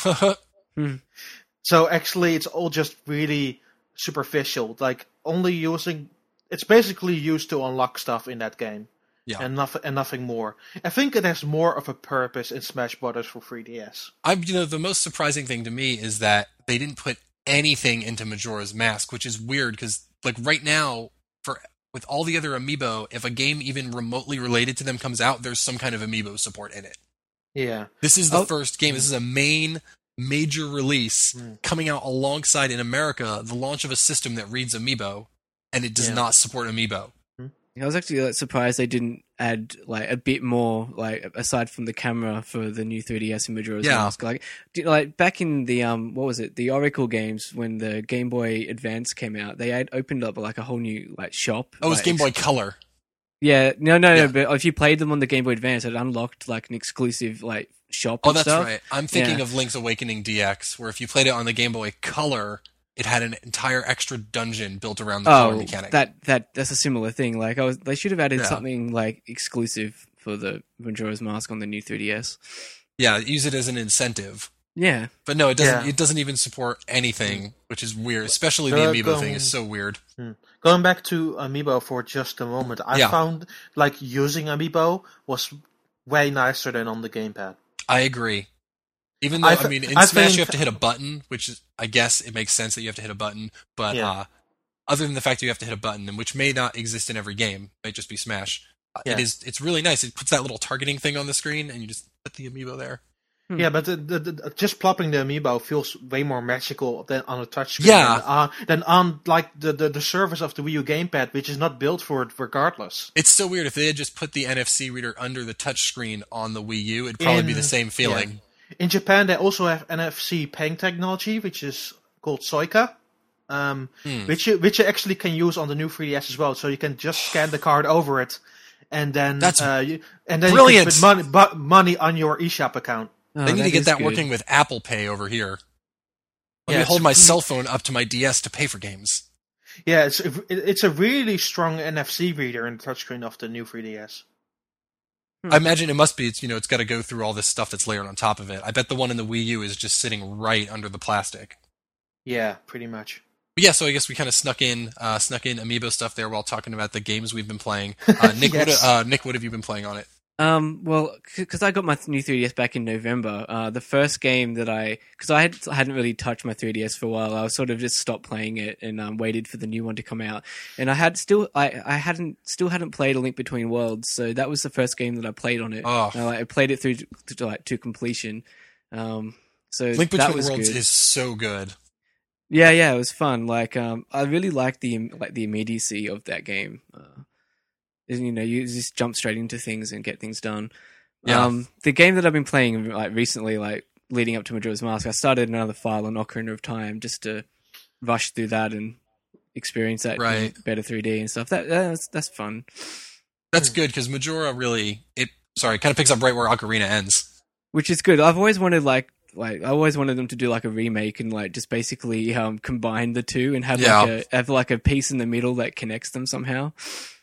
Hmm. So actually, it's all just really superficial. Like only using, it's basically used to unlock stuff in that game, Yeah. and nothing and nothing more. I think it has more of a purpose in Smash Brothers for three D S. I'm, you know, the most surprising thing to me is that they didn't put anything into Majora's Mask, which is weird because, like, right now, for with all the other Amiibo, if a game even remotely related to them comes out, there's some kind of Amiibo support in it. Yeah. This is the Oh. first game. This is a main major release Mm. coming out alongside in America the launch of a system that reads Amiibo, and it does Yeah. not support Amiibo. I was actually like, surprised they didn't add like a bit more, like aside from the camera for the new three D S and Majora's Yeah. Mask. Like, do- like back in the um, what was it? The Oracle games when the Game Boy Advance came out, they had opened up like a whole new like shop. Oh, it was like, Game Boy ex- Color. Yeah, no, no, Yeah. no. But if you played them on the Game Boy Advance, it unlocked like an exclusive like shop. Oh, and that's stuff. right. I'm thinking Yeah. of Link's Awakening D X, where if you played it on the Game Boy Color, it had an entire extra dungeon built around the color Oh, mechanic. that that that's a similar thing. Like, I was, they should have added Yeah. something like exclusive for the Majora's Mask on the new three D S. Yeah, use it as an incentive. Yeah, But no, it doesn't. Yeah. It doesn't even support anything, which is weird. Especially the Uh, Amiibo thing going- is so weird. Going back to Amiibo for just a moment, I Yeah. found like using Amiibo was way nicer than on the gamepad. I agree. Even though I I, th- mean, in I Smash think- you have to hit a button, which is, I guess it makes sense that you have to hit a button. But Yeah. uh, other than the fact that you have to hit a button, and which may not exist in every game, might just be Smash. Uh, Yeah. It is. It's really nice. It puts that little targeting thing on the screen, and you just put the Amiibo there. Hmm. Yeah, but the, the, the, just plopping the Amiibo feels way more magical than on a touchscreen. Yeah. Than, uh, than on like the, the, the surface of the Wii U gamepad, which is not built for it regardless. It's so weird. If they had just put the N F C reader under the touchscreen on the Wii U, it'd probably be In- the same feeling. In Japan, they also have N F C paying technology, which is called Soika, um, Hmm. which you, which you actually can use on the new three D S as well. So you can just scan the card over it, and then That's uh, you, and then brilliant. you can put money, bu- money on your eShop account. Oh, They need to get is that good. working with Apple Pay over here. Let Yeah, me hold it's- my cell phone up to my D S to pay for games. Yeah, it's it, it's a really strong N F C reader in the touchscreen of the new three D S. I imagine it must be. It's you know, it's got to go through all this stuff that's layered on top of it. I bet the one in the Wii U is just sitting right under the plastic. Yeah, pretty much. But yeah, so I guess we kind of snuck in, uh, snuck in Amiibo stuff there while talking about the games we've been playing. Uh, Nick, Yes. what, uh, Nick, what have you been playing on it? Um, well, because I got my new three D S back in November, uh, the first game that I, because I had, I hadn't really touched my three D S for a while, I was sort of just stopped playing it and um, waited for the new one to come out. And I had still, I, I hadn't, still hadn't played A Link Between Worlds, so that was the first game that I played on it. Oh. And, like, I played it through to, to, like to completion. Um, so Link that Between was Worlds good. is so good. Yeah, yeah, it was fun. Like, um, I really liked the like the immediacy of that game. Uh, you know, you just jump straight into things and get things done. Yeah. Um, the game that I've been playing like recently, like leading up to Majora's Mask, I started another file on Ocarina of Time just to rush through that and experience that in Right. better three D and stuff. That that's that's fun. That's good because Majora really, it sorry, kind of picks up right where Ocarina ends. Which is good. I've always wanted like like I always wanted them to do like a remake and like just basically um combine the two and have Yeah. like a have like a piece in the middle that connects them somehow.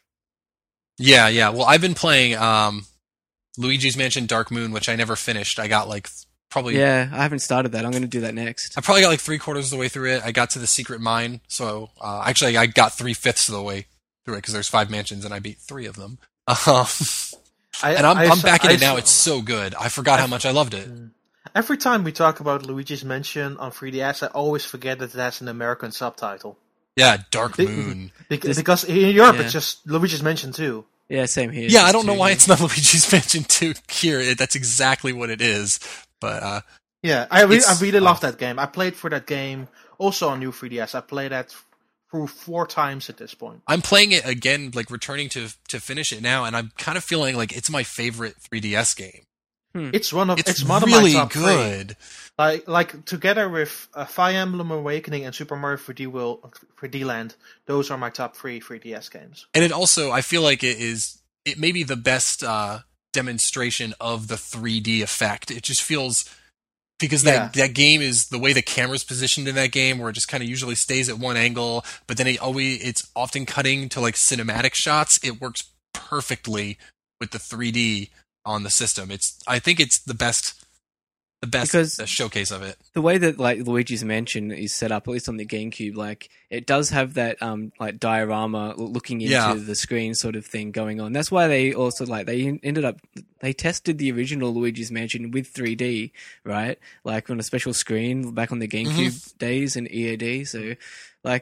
Yeah, yeah. Well, I've been playing um, Luigi's Mansion Dark Moon, which I never finished. I got like probably Yeah, I haven't started that. I'm going to do that next. I probably got like three quarters of the way through it. I got to the secret mine, so uh, actually I got three fifths of the way through it because there's five mansions and I beat three of them. Um, I, and I'm, I, I'm back in I, it now. I, It's so good. I forgot how much I loved it. Every time we talk about Luigi's Mansion on three D S, I always forget that it has an American subtitle. Yeah, Dark Be- Moon. Because, because in Europe Yeah. it's just Luigi's Mansion two. Yeah, same here. Yeah, I Just don't know two. why it's not Luigi's Mansion two here. It, that's exactly what it is. But uh, Yeah, I, re- I It's- really uh, love that game. I played for that game also on new three D S. I played that through four times at this point. I'm playing it again, like returning to to finish it now, and I'm kind of feeling like it's my favorite three D S game. It's one of It's, it's, one really of my top three. good. Like like together with uh, Fire Emblem Awakening and Super Mario three D World, three D Land, those are my top three three D S games. And it also, I feel like it is, it may be the best uh, demonstration of the three D effect. It just feels, because that, that game is, the way the camera's positioned in that game, where it just kind of usually stays at one angle, but then it always, it's often cutting to like cinematic shots. It works perfectly with the three D on the system. It's, I think it's the best, the best Because- uh, showcase of it. The way that like Luigi's Mansion is set up, at least on the GameCube, like it does have that um like diorama looking into Yeah. the screen sort of thing going on. That's why they also like they ended up they tested the original Luigi's Mansion with three D, right? Like on a special screen back on the GameCube Mm-hmm. days and E A D. So like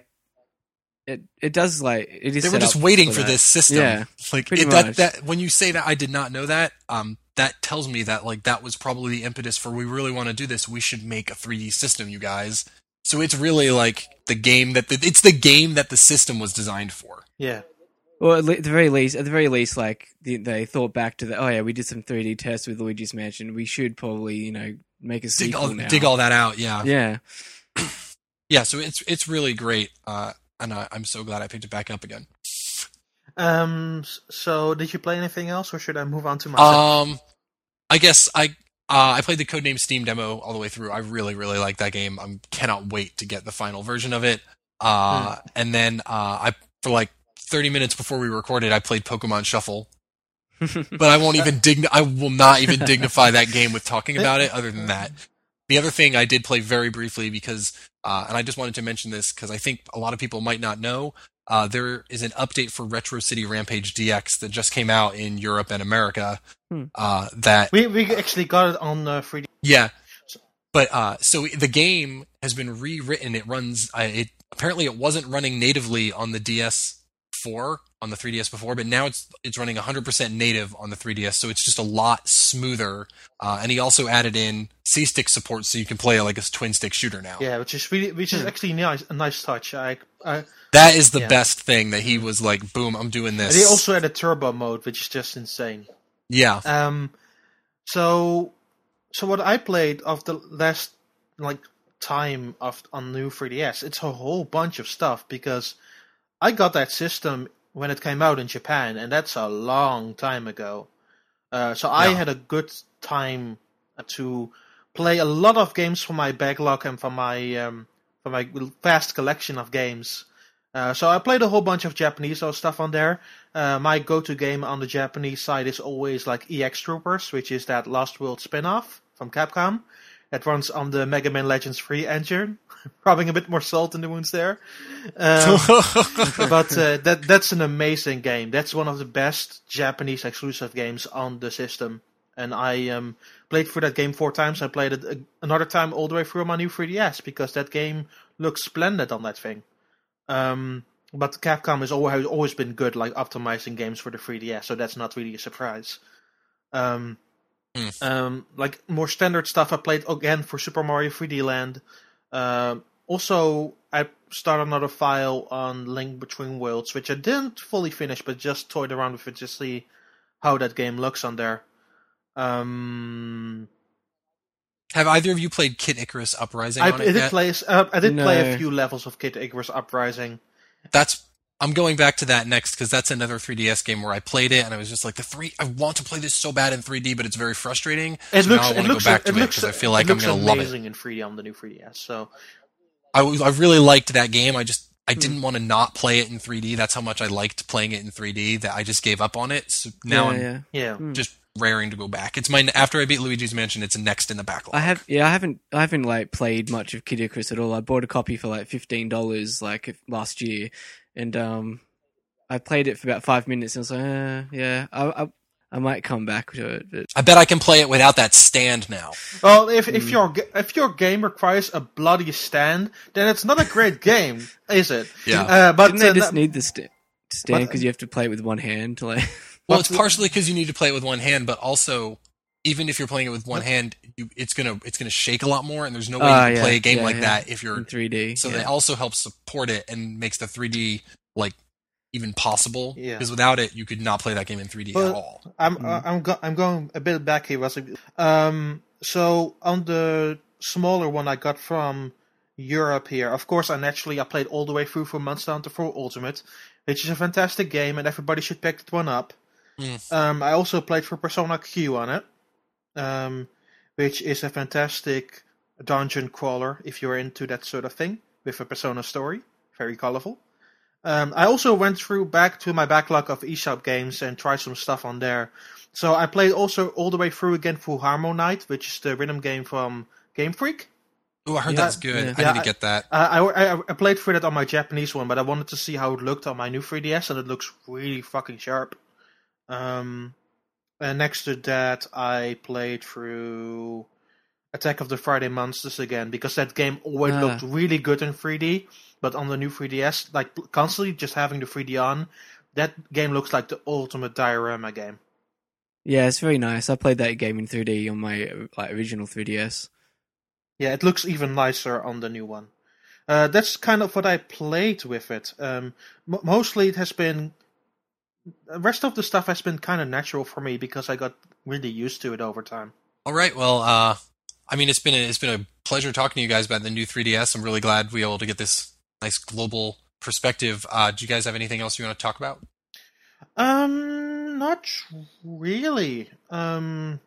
it it does like it is. They were set just up waiting for that. this system. Yeah, like pretty it, that, much. that when you say that, I did not know that. Um, that tells me that like that was probably the impetus for we really want to do this. We should make a three D system, you guys. So it's really like the game that the, it's the game that the system was designed for. Yeah. Well, at, le- at the very least, at the very least, like the, they thought back to the. Oh yeah, we did some three D tests with Luigi's Mansion. We should probably, you know, make a Dig sequel all, now. dig all that out, yeah. Yeah. Yeah, so it's it's really great, uh, and I, I'm so glad I picked it back up again. Um. s- So, did you play anything else, or should I move on to myself? Um, I guess I uh, I played the Codename Steam demo all the way through. I really really like that game. I cannot wait to get the final version of it. Uh, Hmm. and then uh, I for like thirty minutes before we recorded, I played Pokemon Shuffle. But I won't even dign- I will not even dignify that game with talking about it. Other than that, the other thing I did play very briefly because, uh, and I just wanted to mention this because I think a lot of people might not know. Uh, there is an update for Retro City Rampage D X that just came out in Europe and America. Hmm. Uh, that we we actually got it on uh, three D. yeah, but uh, so the game has been rewritten. It runs. Uh, it apparently it wasn't running natively on the D S four on the three D S before, but now it's it's running one hundred percent native on the three D S. So it's just a lot smoother. Uh, and he also added in C-stick support, so you can play like a twin stick shooter now. Yeah, which is really, which is Hmm. actually nice, a nice touch. I, I That is the Yeah. best thing that he was like, boom, I'm doing and this. they also had a turbo mode, which is just insane. yeah. Um, so, so what I played of the last like time of on new three D S, it's a whole bunch of stuff because I got that system when it came out in Japan, and that's a long time ago. Uh, so I Yeah. had a good time to play a lot of games from my backlog and from my um, from my vast collection of games. Uh, so I played a whole bunch of Japanese stuff on there. Uh, my go-to game on the Japanese side is always like E X Troopers, which is that Lost World spin-off from Capcom. It runs on the Mega Man Legends three engine, rubbing a bit more salt in the wounds there. Um, but uh, that that's an amazing game. That's one of the best Japanese exclusive games on the system. And I um, played through that game four times. I played it uh, another time all the way through on my new three D S because that game looks splendid on that thing. Um, but Capcom has always always been good, like optimizing games for the three D S, so that's not really a surprise. Um, Mm. um, like more standard stuff, I played again for Super Mario three D Land. Um, also, I started another file on Link Between Worlds, which I didn't fully finish, but just toyed around with it to see how that game looks on there. Um, Have either of you played Kid Icarus Uprising I, on I it did yet? play. Uh, I did play a No. few levels of Kid Icarus Uprising. That's I'm going back to that next because that's another three D S game where I played it and I was just like the three. I want to play this so bad in three D, but it's very frustrating. It so looks. now I It want to looks. go back it to it looks. because I feel like it I'm looks going to love it. amazing in three D on the new three D S. So I, w- I really liked that game. I just I Hmm. didn't want to not play it in three D. That's how much I liked playing it in three D that I just gave up on it. So now yeah, I'm yeah. yeah. Hmm. just raring to go back. It's my after I beat Luigi's Mansion, it's next in the backlog. I have, yeah, I haven't, I haven't like played much of Kid Icarus at all. I bought a copy for like fifteen dollars like last year, and um, I played it for about five minutes, and I was like, uh, yeah, I, I, I might come back to it. But... I bet I can play it without that stand now. Well, if if your if your game requires a bloody stand, then it's not a great game, is it? Yeah. Uh, but Didn't they uh, just that- need the st- stand because you have to play it with one hand to like? Well, it's partially because you need to play it with one hand, but also, even if you're playing it with one hand, you, it's gonna it's gonna shake a lot more, and there's no way Ah, you can yeah, play a game yeah, like yeah. that if you're in three D. So yeah. they also help support it and makes the three D like even possible. Yeah. Because without it, you could not play that game in three D Well, at all. I'm Mm. uh, I'm go- I'm going a bit back here, Wesley. Um, so on the smaller one I got from Europe here, of course, I naturally I played all the way through for Monster Hunter four Ultimate, which is a fantastic game, and everybody should pick that one up. Mm. Um, I also played for Persona Q on it, um, which is a fantastic dungeon crawler if you're into that sort of thing with a Persona story, very colorful. Um, I also went through back to my backlog of eShop games and tried some stuff on there. So I played also all the way through again for Harmonite, which is the rhythm game from Game Freak. Oh, I heard Yeah, that's good. yeah. I Yeah, need to get that. Uh, I, I I played through that on my Japanese one, but I wanted to see how it looked on my new three D S, and it looks really fucking sharp. Um, and next to that, I played through Attack of the Friday Monsters again, because that game always Ah. looked really good in three D, but on the new three D S, like constantly just having the three D on, that game looks like the ultimate diorama game. Yeah, it's very nice. I played that game in three D on my like original three D S. Yeah, it looks even nicer on the new one. Uh, that's kind of what I played with it. Um, m- mostly it has been... The rest of the stuff has been kind of natural for me because I got really used to it over time. All right. Well, uh, I mean, it's been a, it's been a pleasure talking to you guys about the new three D S. I'm really glad we were able to get this nice global perspective. Uh, do you guys have anything else you want to talk about? Um, not really. Um,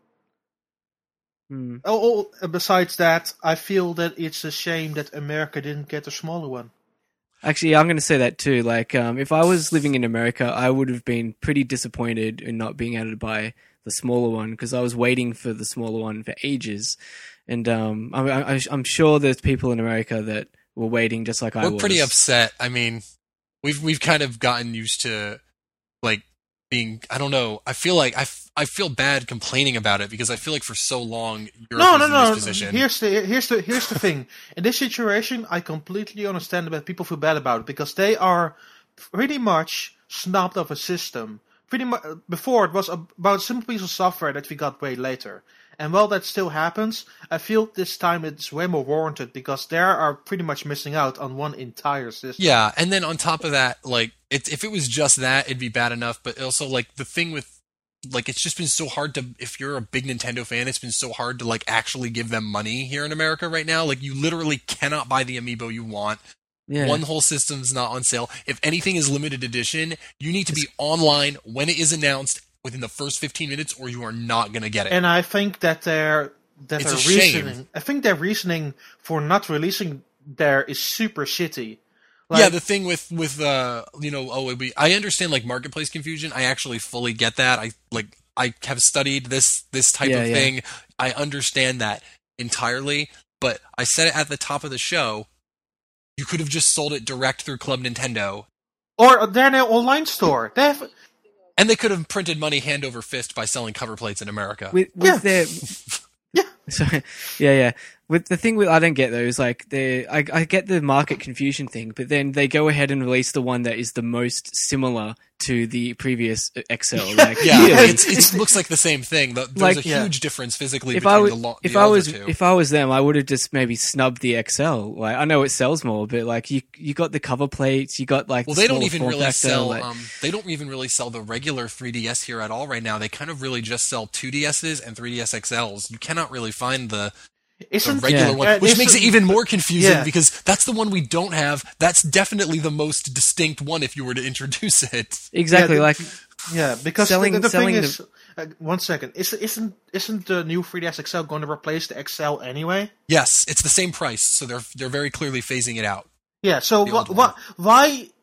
Hmm. oh, oh, besides that, I feel that it's a shame that America didn't get a smaller one. Actually, I'm going to say that too. Like, um, if I was living in America, I would have been pretty disappointed in not being able to buy the smaller one because I was waiting for the smaller one for ages, and um, I, I, I'm sure there's people in America that were waiting just like I We're was. pretty upset. I mean, we've we've kind of gotten used to like being. I don't know. I feel like I, f- I feel bad complaining about it because I feel like for so long Europe No, was no, in no. this position. Here's the here's the here's the thing. In this situation, I completely understand that people feel bad about it because they are pretty much snubbed of a system. Pretty much before it was about a simple piece of software that we got way later. And while that still happens, I feel this time it's way more warranted because they are pretty much missing out on one entire system. Yeah, and then on top of that, like it, if it was just that, it'd be bad enough. But also, like the thing with, like it's just been so hard to. If you're a big Nintendo fan, it's been so hard to like actually give them money here in America right now. Like you literally cannot buy the amiibo you want. Yeah. One whole system's not on sale. If anything is limited edition, you need to be online when it is announced within the first fifteen minutes, or you are not going to get it. And I think that their that It's their a shame. reasoning, I think their reasoning for not releasing there is super shitty. Like, yeah, the thing with with uh, you know, oh, it'd be, I understand like marketplace confusion. I actually fully get that. I like I have studied this this type Yeah, of yeah. thing. I understand that entirely. But I said it at the top of the show. You could have just sold it direct through Club Nintendo, or they're in an online store. They have, and they could have printed money hand over fist by selling cover plates in America. with, with Yeah. their Yeah. sorry, yeah, yeah. With the thing with I don't get though is like they I I get the market confusion thing, but then they go ahead and release the one that is the most similar to the previous X L. Like, Yeah, really. it's, it's, it looks like the same thing. The- There's Like- a Yeah. huge difference physically if between I was the, lo- if the I older was two. if I was them, I would have just maybe snubbed the X L. Like I know it sells more, but like you you got the cover plates, you got like Well, the they don't smaller even form really factor, sell. like- Um, they don't even really sell the regular three D S here at all right now. They kind of really just sell two D S's and three D S X Ls. You cannot really find the, the isn't regular Yeah. one, uh, which this makes is- it even more confusing Yeah. because that's the one we don't have. That's definitely the most distinct one if you were to introduce it. exactly Yeah, like Yeah, because Selling- the, the thing selling the- is, uh, one second, is, isn't isn't the new three D S X L going to replace the X L anyway? Yes, it's the same price, so they're they're very clearly phasing it out. Yeah, so The wh- old wh- one. why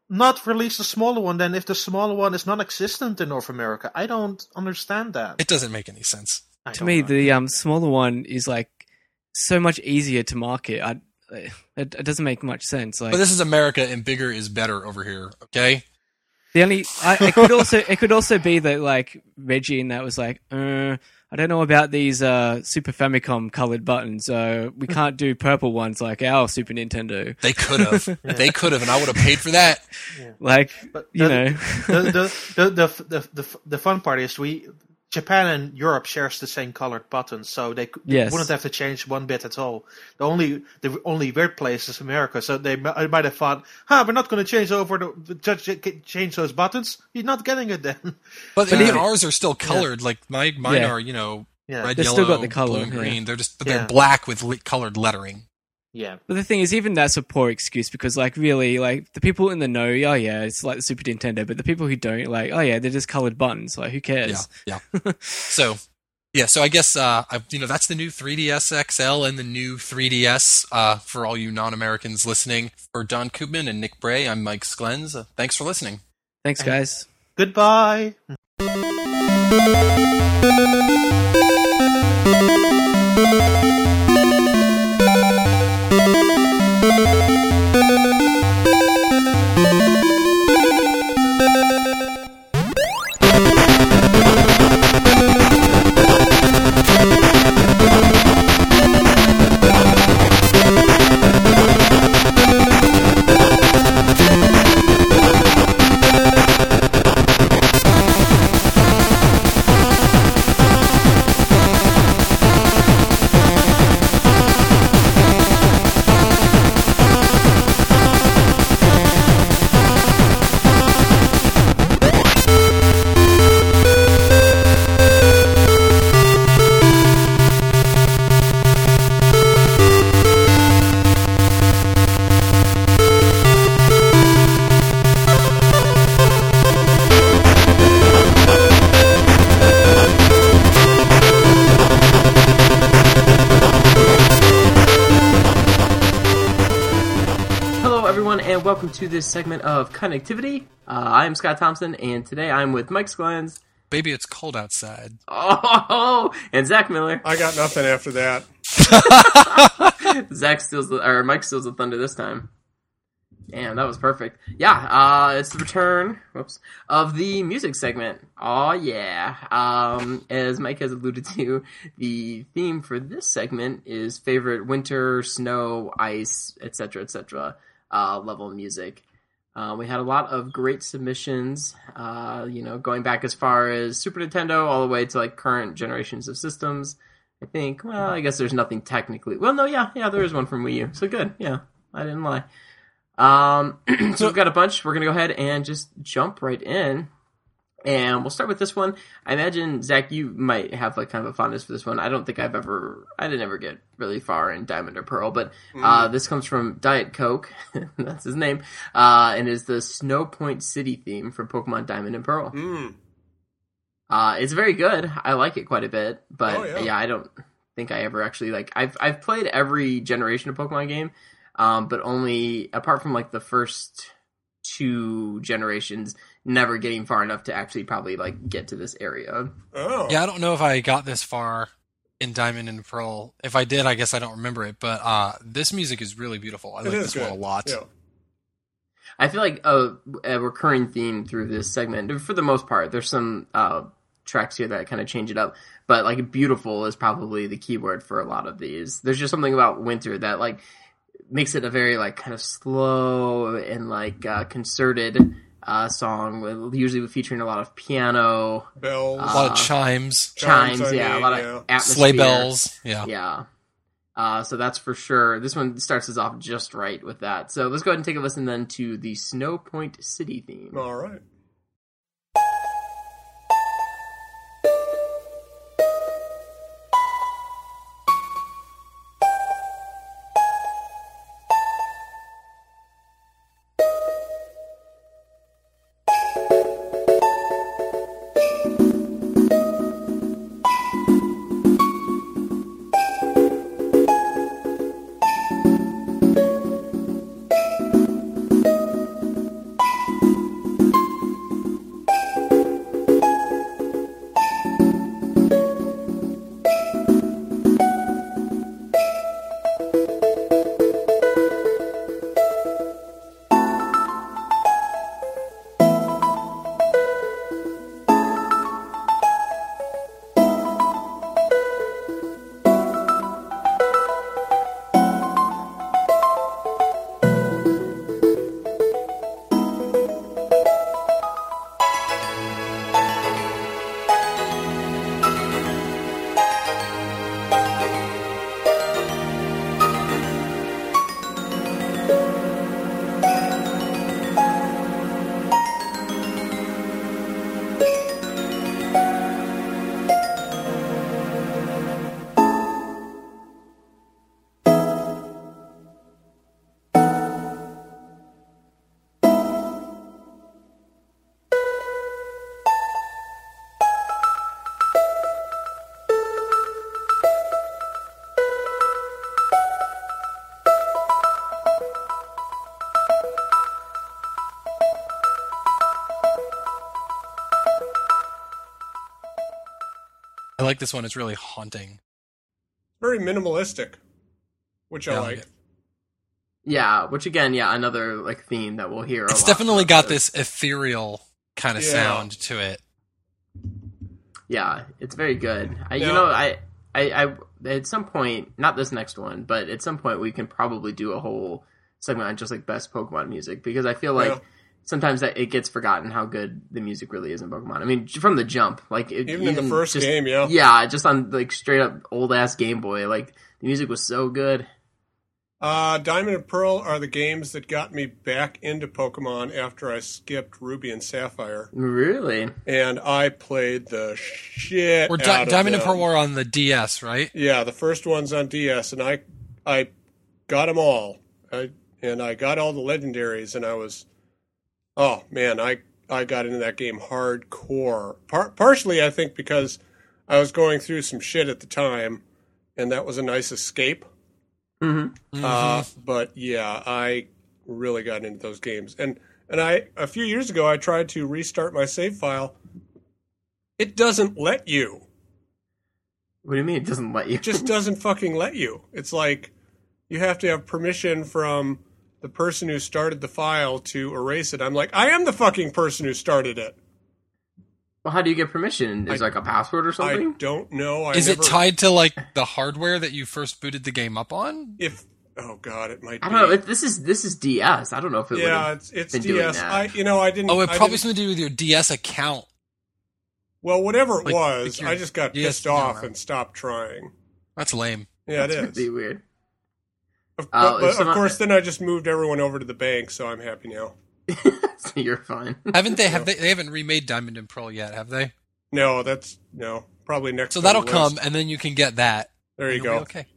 not release the smaller one then if the smaller one is non-existent in North America? I don't understand that. It doesn't make any sense. I To don't me, know. the um, smaller one is like so much easier to market. I, it, it doesn't make much sense. Like, But this is America, and bigger is better over here. Okay. the only I, it could also it could also be that like Reggie and that was like, uh, I don't know about these uh, Super Famicom colored buttons. Uh, we can't do purple ones like our Super Nintendo. They could have. They could have, and I would have paid for that. Like, But you the- know, the, the, the, the, the, the, the fun part is we Japan and Europe shares the same colored buttons, so they, c- they Yes. wouldn't have to change one bit at all. The only the only weird place is America, so they mi- might have thought, "Huh, we're not going to change over the just change those buttons." You're not getting it then. But, But even even- ours are still colored. Like my mine Yeah. are, you know, Yeah, red, They've yellow, still got the color, blue, and yeah. green. They're just, but Yeah. they're black with li- colored lettering. yeah, but the thing is, even that's a poor excuse because, like, really, like the people in the know, oh yeah, it's like the Super Nintendo, but the people who don't, like, oh yeah, they're just colored buttons. Like, who cares? Yeah, yeah. so, yeah. So I guess uh, I, you know that's the new three D S X L and the new three D S uh, for all you non-Americans listening. For Don Koopman and Nick Bray, I'm Mike Sklenz. Uh, thanks for listening. Thanks, guys. goodbye. Hello, everyone, and welcome to this segment of Connectivity. Uh, I am Scott Thompson, and today I'm with Mike Sklens, Baby, it's cold outside. oh, and Zach Miller. I got nothing after that. Zach steals the, or Mike steals the thunder this time. Damn, that was perfect. Yeah, uh, it's the return, whoops, of the music segment. Oh yeah. Um, as Mike has alluded to, the theme for this segment is favorite winter, snow, ice, et cetera, et cetera, uh, level music. Uh, we had a lot of great submissions, uh, you know, going back as far as Super Nintendo all the way to like current generations of systems. I think, well, I guess there's nothing technically. Well, no, yeah, yeah, there is one from Wii U. So good, yeah, I didn't lie. Um, so we've got a bunch. We're gonna go ahead and just jump right in, and we'll start with this one. I imagine Zach, you might have like kind of a fondness for this one. I don't think I've ever, I didn't ever get really far in Diamond or Pearl, but uh, this comes from Diet Coke. That's his name, uh, and is the Snow Point City theme from Pokemon Diamond and Pearl. Mm. Uh, it's very good. I like it quite a bit, but Oh, yeah. yeah, I don't think I ever actually like. I've I've played every generation of Pokemon game, um, but only apart from like the first two generations, never getting far enough to actually probably like get to this area. Oh. Yeah, I don't know if I got this far in Diamond and Pearl. If I did, I guess I don't remember it. But uh, this music is really beautiful. I It like is this good. one a lot. Yeah. I feel like a, a recurring theme through this segment, for the most part. There's some uh, tracks here that kind of change it up, but like beautiful is probably the key word for a lot of these. There's just something about winter that like makes it a very like kind of slow and like uh, concerted uh, song, with, usually featuring a lot of piano, Bells. A lot Uh, of chimes, chimes, Chimes, I yeah, mean, a lot yeah. of atmosphere. sleigh bells. Yeah. Yeah. Uh, so that's for sure. This one starts us off just right with that. So let's go ahead and take a listen then to the Snow Point City theme. All right. I like this one. It's really haunting. Very minimalistic, which I Yeah, like. like Yeah, which again, yeah, another like theme that we'll hear. A It's lot definitely from got this. this ethereal kind of Yeah. sound to it. Yeah, it's very good. I, Yeah. You know, I, I, I, at some point, not this next one, but at some point, we can probably do a whole segment on just like best Pokemon music because I feel like Yeah. sometimes that it gets forgotten how good the music really is in Pokemon. I mean, from the jump, like it, Even in the first just- game, yeah. yeah, just on like straight up old ass Game Boy, like the music was so good. Uh, Diamond and Pearl are the games that got me back into Pokemon after I skipped Ruby and Sapphire, Really? and I played the shit Or out Di- of Diamond and them. Pearl were on the D S, right? Yeah, the first one's on D S, and I, I got them all, I, and I got all the legendaries, and I was, oh man, I I got into that game hardcore. Par- partially, I think because I was going through some shit at the time, and that was a nice escape. Mm-hmm. Uh, but yeah, I really got into those games, and and I a few years ago I tried to restart my save file. It doesn't let you. What do you mean it doesn't let you? It just doesn't fucking let you. It's like you have to have permission from the person who started the file to erase it. I'm like, I am the fucking person who started it. Well, how do you get permission? Is I- like a password or I something? don't know. I Is never, it tied to like the hardware that you first booted the game up on? If oh god, it might. I be. don't know. It, this is this is D S. I don't know if it Yeah, would. it's it's been D doing S. that. I you know I didn't. Oh, it I probably didn't- something to do with your D S account. Well, whatever it Like- was, like your I just got D S pissed off camera. and stopped trying. That's lame. Yeah, it That's is. really weird. Of, Uh, but, but so of not- course, then I just moved everyone over to the bank, so I'm happy now. So you're fine. Haven't they? Have they? They haven't remade Diamond and Pearl yet, have they? No, that's no, probably next. So on that'll the come, list. and then you can get that. There you and you'll go. be Okay.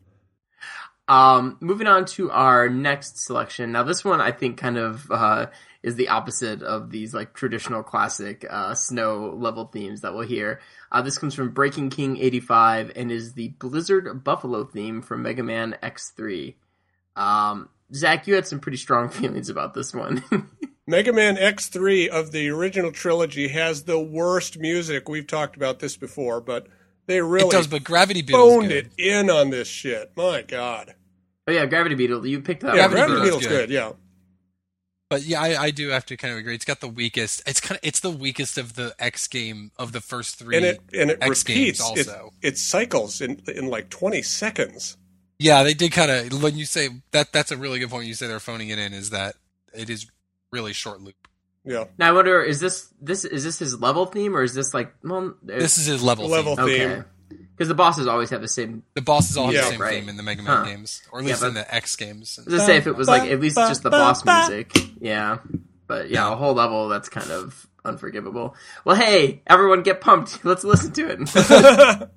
Um, moving on to our next selection. Now, this one I think kind of uh, is the opposite of these like traditional classic uh, snow level themes that we'll hear. Uh, this comes from Breaking King eighty-five and is the Blizzard Buffalo theme from Mega Man X three. Um, Zach, you had some pretty strong feelings about this one. Mega Man X three of the original trilogy has the worst music. We've talked about this before, but they really It does, but Gravity Beetle's phoned good. it in on this shit. My God. Oh yeah, Gravity Beetle. You picked that Yeah, one. Gravity Gravity Beetle's Beetle's good. good. Yeah. But yeah, I, I do have to kind of agree. It's got the weakest. It's kind of it's the weakest of the X game of the first three. And it and it X repeats. games It, also. it cycles in in like twenty seconds. Yeah, they did kind of. When you say that, that's a really good point. You say they're phoning it in. Is that it is really short loop. Yeah. Now I wonder, is this this is this his level theme or is this like well, This is his level. Level theme. theme. okay? Because the bosses always have the same. The bosses all have Yeah. the same Right. theme in the Mega Man Huh. games, or at Yeah, least but- in the X games. I was gonna say if it was like at least just the boss music, yeah. But yeah, a whole level that's kind of unforgivable. Well, hey, everyone, get pumped! Let's listen to it.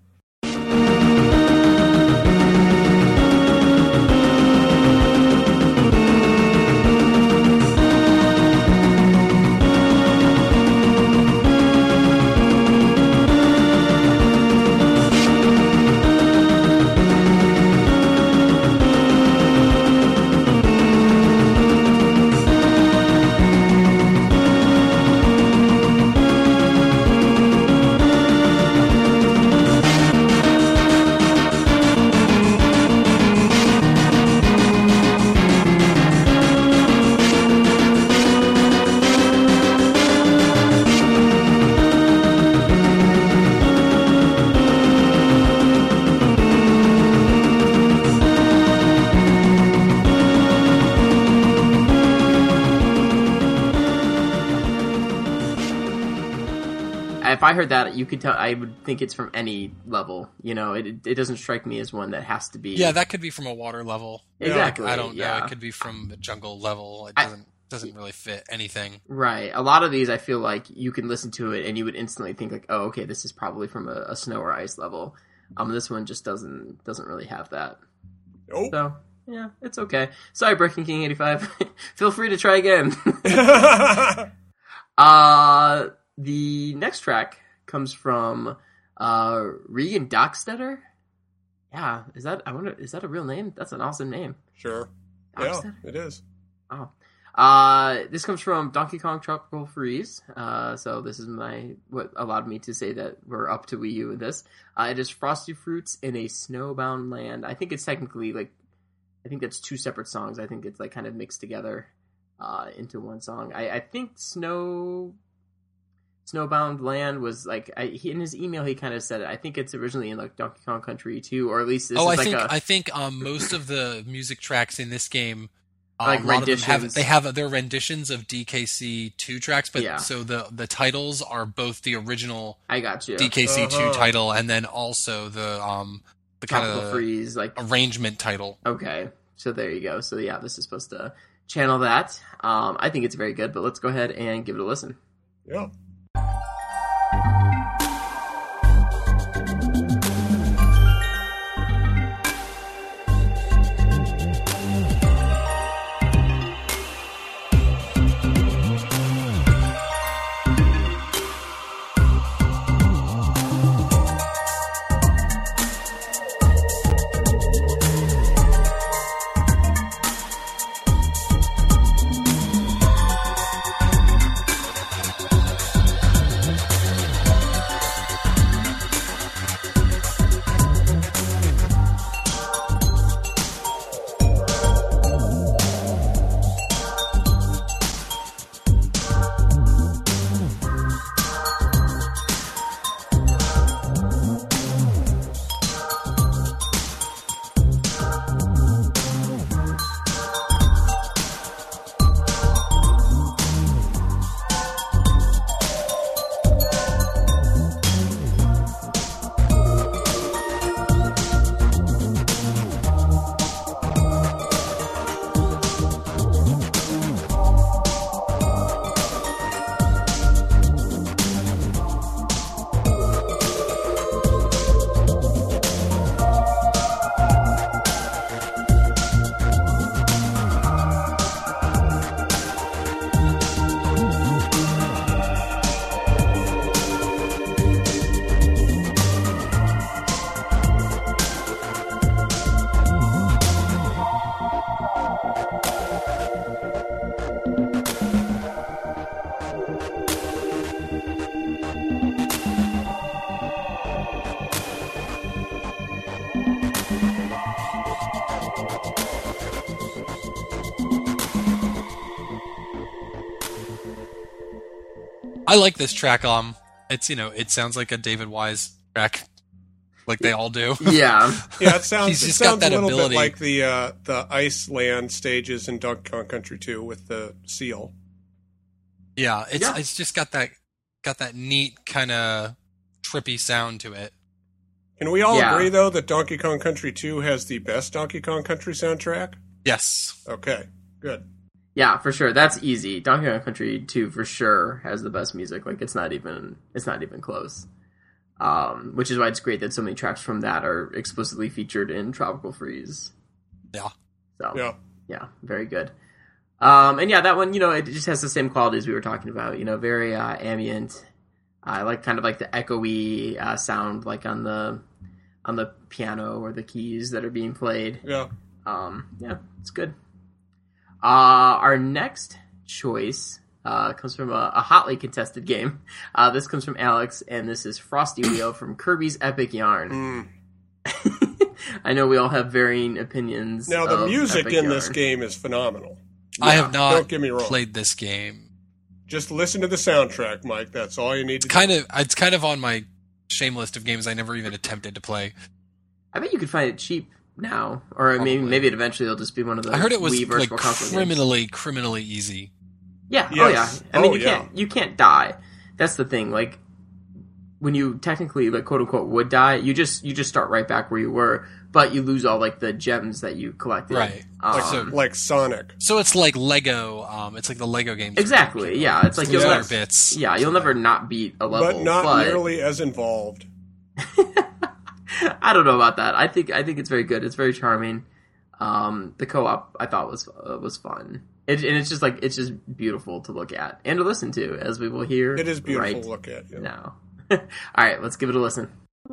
If I heard that, you could tell. I would think it's from any level. You know, it it doesn't strike me as one that has to be. Yeah, that could be from a water level. exactly. I don't know. Yeah. It could be from a jungle level. It I- doesn't doesn't really fit anything. Right. A lot of these, I feel like you can listen to it and you would instantly think like, oh, okay, this is probably from a, a snow or ice level. Um, this one just doesn't doesn't really have that. Nope. So yeah, it's okay. Sorry, Breaking King eighty-five. Feel free to try again. uh, the next track comes from uh, Regan Dockstetter. Yeah, is that I wonder is that a real name? That's an awesome name. Sure. Yeah, Dockstetter? it is. Oh. Uh, this comes from Donkey Kong Tropical Freeze. Uh, so this is my what allowed me to say that we're up to Wii U with this. Uh, it is Frosty Fruits in a Snowbound Land. I think it's technically like, I think that's two separate songs. I think it's like kind of mixed together uh, into one song. I, I think Snow Snowbound Land was like I, he, in his email he kind of said it. I think it's originally in like Donkey Kong Country two, or at least this oh, is I like think a I think um, most of the music tracks in this game. Uh, Like a lot of them have renditions. they have their renditions of D K C two tracks, but Yeah. so the the titles are both the original I got you D K C two Uh-huh. title and then also the um the kind Tropical of Freeze like arrangement title. Okay, so there you go. So yeah, this is supposed to channel that. Um, I think it's very good, but let's go ahead and give it a listen. Yeah. I like this track. Um, it's you know it sounds like a David Wise track, like they all do. Yeah, Yeah, it sounds, He's it just got sounds that a little ability. bit like the uh, the Iceland stages in Donkey Kong Country two with the seal. Yeah, it's Yeah. it's just got that got that neat kind of trippy sound to it. Can we all Yeah. agree, though, that Donkey Kong Country two has the best Donkey Kong Country soundtrack? Yes. Okay, good. yeah, for sure. That's easy. Donkey Kong Country two for sure has the best music. Like it's not even it's not even close. Um, which is why it's great that so many tracks from that are explicitly featured in Tropical Freeze. Yeah. So Yeah. yeah, very good. Um, and yeah, that one, you know, it just has the same qualities we were talking about. You know, very uh, ambient. I like kind of like the echoey uh, sound, like on the on the piano or the keys that are being played. Yeah. Um, yeah, it's good. Uh, our next choice uh, comes from a, a hotly contested game. Uh, this comes from Alex, and this is Frosty Wheel from Kirby's Epic Yarn. Mm. I know we all have varying opinions. Now, the of music Epic in this Yarn. game is phenomenal. I Yeah, have not don't get me wrong. played this game. Just listen to the soundtrack, Mike. That's all you need to Kind do. of, it's kind of on my shame list of games I never even attempted to play. I bet you could find it cheap now, or maybe Probably. maybe it eventually will just be one of the. I heard it was Wii like Virtual Console games. criminally, criminally easy. Yeah. Oh yeah. Yes. I mean, Oh, you yeah. can't you can't die. That's the thing. Like when you technically like quote unquote would die, you just you just start right back where you were, but you lose all like the gems that you collected. Right. Um, Like, so, like Sonic. So it's like Lego. Um, it's like the Lego games. Exactly. Yeah. It's like Lose you'll other never, bits. yeah, you'll never not beat a level, But not but nearly as involved. I don't know about that. I think I think it's very good. It's very charming. Um, the co-op I thought was uh, was fun. It, and it's just like it's just beautiful to look at and to listen to, as we will hear. It is beautiful right to look at. Yeah. now. All right, let's give it a listen.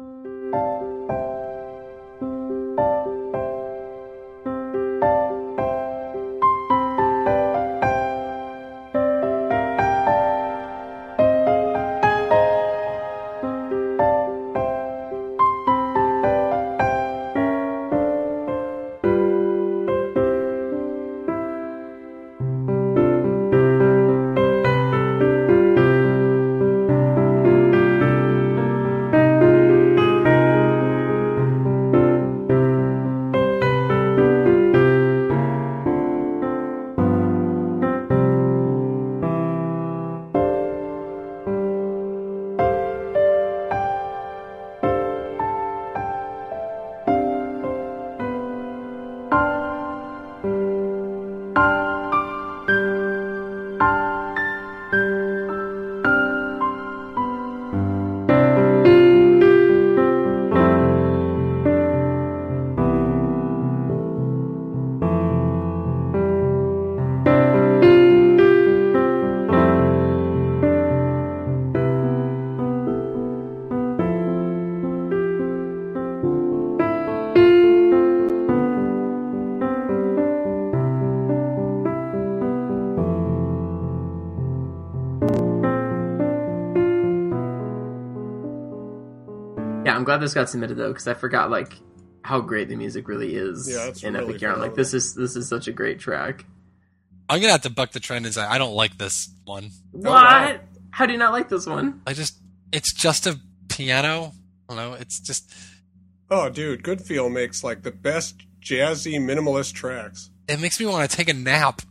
Yeah, I'm glad this got submitted though, because I forgot like how great the music really is Yeah, it's in really Epic Yarn. Like phenomenal. this is this is such a great track. I'm gonna have to buck the trend and say I don't like this one. What? wow. How do you not like this one? I just it's just a piano. I don't know. It's just Oh, dude, Goodfeel makes like the best jazzy minimalist tracks. it makes me want to take a nap.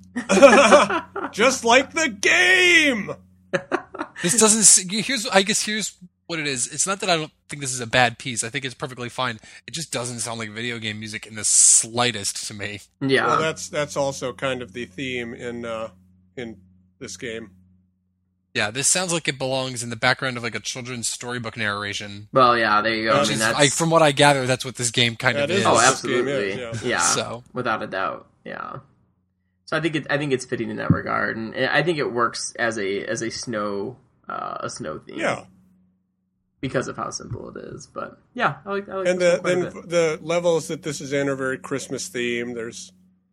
Just like the game. This doesn't. s- Here's I guess here's what it is. It's not that I don't think this is a bad piece. I think it's perfectly fine. It just doesn't sound like video game music in the slightest to me. Yeah. Well, that's that's also kind of the theme in uh, in this game. Yeah, this sounds like it belongs in the background of like a children's storybook narration. Well, yeah, there you go. I Which mean, Is- that's... I, from what I gather, that's what this game kind That of is is. Oh, what this absolutely. game is, yeah. yeah. So Without a doubt. Yeah. So I think it, I think it's fitting in that regard, and I think it works as a as a snow uh, a snow theme. Yeah, Because of how simple it is, but yeah, I like. I like and this the, one quite a then bit. the levels that this is in are very Christmas themed. There's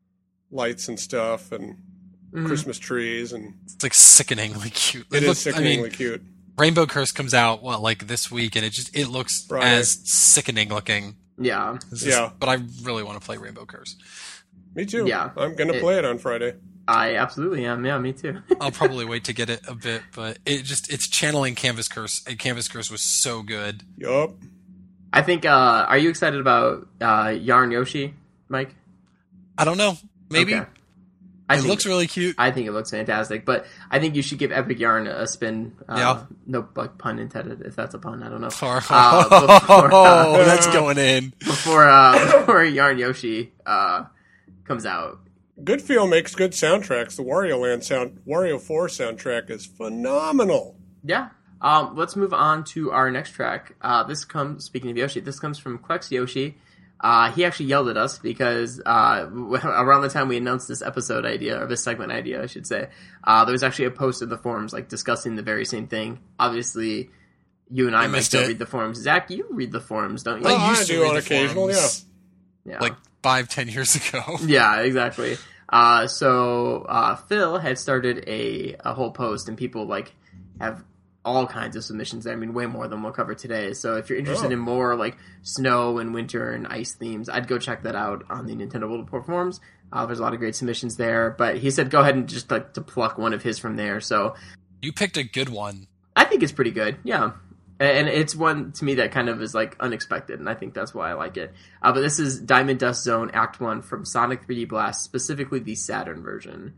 lights and stuff, and Mhm. Christmas trees, and it's like sickeningly cute. it is looks- sickeningly I mean, cute. Rainbow Curse comes out what like this week, and it just it looks Friday. as sickening looking. Yeah, It's just- Yeah. but I really want to play Rainbow Curse. Me too. Yeah. I'm gonna It- play it on Friday. I absolutely am. Yeah, me too. I'll probably wait to get it a bit, but it just it's channeling Canvas Curse, and Canvas Curse was so good. Yup. I think. Uh, are you excited about uh, Yarn Yoshi, Mike? I don't know, maybe Okay. I it think, looks really cute. I think it looks fantastic, but I think you should give Epic Yarn a spin. Uh, Yeah. No, like, pun intended. If that's a pun, I don't know. Far- Uh, before, uh, oh, that's going in. before uh, before Yarn Yoshi uh, comes out. Goodfeel makes good soundtracks. The Wario Land sound, Wario Four soundtrack is phenomenal. Yeah. Um, let's move on to our next track. Uh, this comes, speaking of Yoshi, this comes from Quex Yoshi. Uh, he actually yelled at us because uh, around the time we announced this episode idea, or this segment idea, I should say, uh, there was actually a post in the forums like discussing the very same thing. Obviously, you and I, I Mike, missed don't it. read the forums. Zach, you read the forums, don't you? Oh, I I used to do read on the occasional, forums, yeah. like five, ten years ago. Yeah, exactly. Uh, so uh, Phil had started a, a whole post, and people like have all kinds of submissions there. I mean, way more than we'll cover today. So if you're interested Oh. in more like snow and winter and ice themes, I'd go check that out on the Nintendo World Report forums. Uh, there's a lot of great submissions there. But he said go ahead and just like to pluck one of his from there. So You picked a good one. I think it's pretty good. Yeah. And it's one to me that kind of is like unexpected, and I think that's why I like it. Uh, but this is Diamond Dust Zone Act one from Sonic three D Blast, specifically the Saturn version.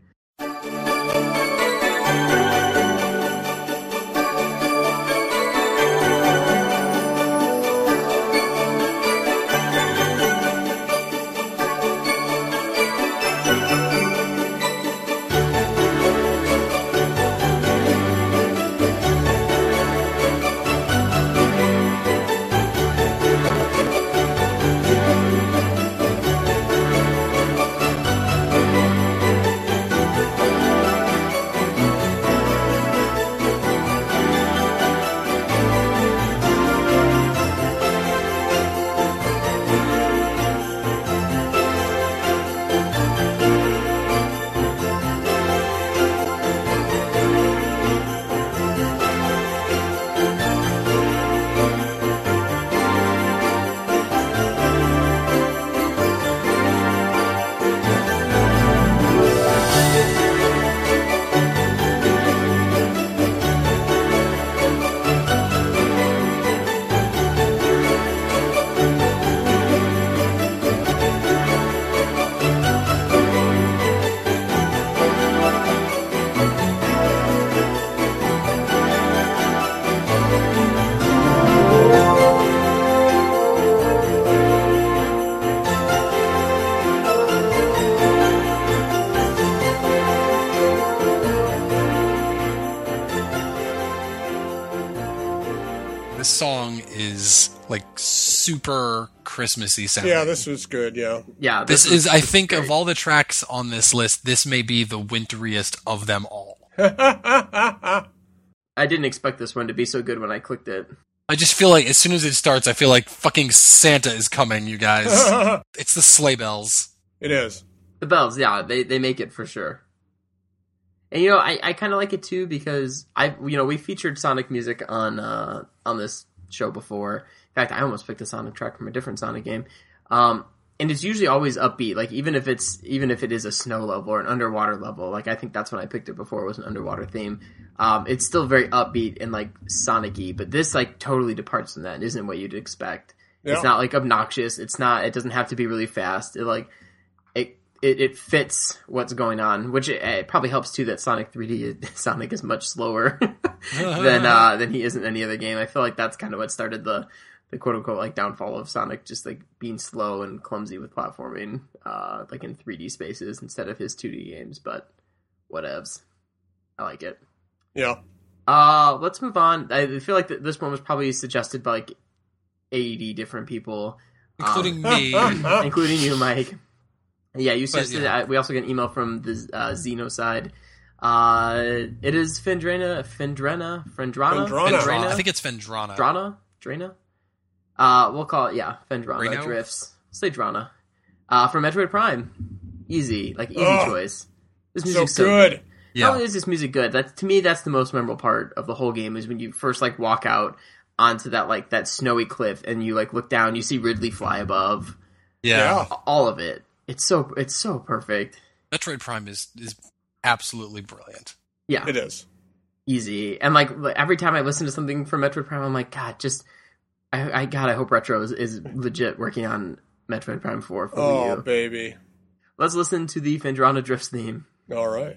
This song is like super Christmassy sounding. Yeah, this was good. Yeah. Yeah, This, this is, I this think, great. of all the tracks on this list, this may be the winteriest of them all. I didn't expect this one to be so good when I clicked it. I just feel like as soon as it starts, I feel like fucking Santa is coming, you guys. It's the sleigh bells. It is. The bells, yeah, they they make it for sure. And you know, I, I kind of like it too because I you know we featured Sonic music on uh, on this show before. In fact, I almost picked a Sonic track from a different Sonic game, um, and it's usually always upbeat. Like even if it's even if it is a snow level or an underwater level, like I think that's when I picked it before. It was an underwater theme. Um, it's still very upbeat and like Sonic-y, but this like totally departs from that. It isn't what you'd expect. Yeah. It's not like obnoxious. It's not. It doesn't have to be really fast. It like it. It, it fits what's going on, which it, it probably helps too that Sonic three D Sonic is much slower than uh, than he is in any other game. I feel like that's kind of what started the the quote unquote like downfall of Sonic, just like being slow and clumsy with platforming, uh, like in three D spaces instead of his two D games. But whatevs, I like it. Yeah. Uh, let's move on. I feel like th- this one was probably suggested by like eighty different people, Including um, me. including you, Mike. Yeah, you suggested yeah. that. We also get an email from the uh, Xeno side. Uh, it is Fendrana, Fendrana, Fendrana, Fendrana. Vendrana. I think it's Vendrana. Drana, Drana. Uh, we'll call it yeah, Fendrana Reno? drifts. Say Drana. Uh, from Metroid Prime. Easy, like easy Ugh. choice. This So music's so good. Yeah. Not only is this music good, that to me that's the most memorable part of the whole game is when you first like walk out onto that like that snowy cliff and you like look down, you see Ridley fly above. Yeah. Yeah. All of it. It's so it's so perfect. Metroid Prime is, is absolutely brilliant. Yeah, It is. easy. And like every time I listen to something from Metroid Prime, I'm like, God, just I, I God, I hope Retro is, is legit working on Metroid Prime four for Oh, Wii U. baby. Let's listen to the Fendrana Drifts theme. All right.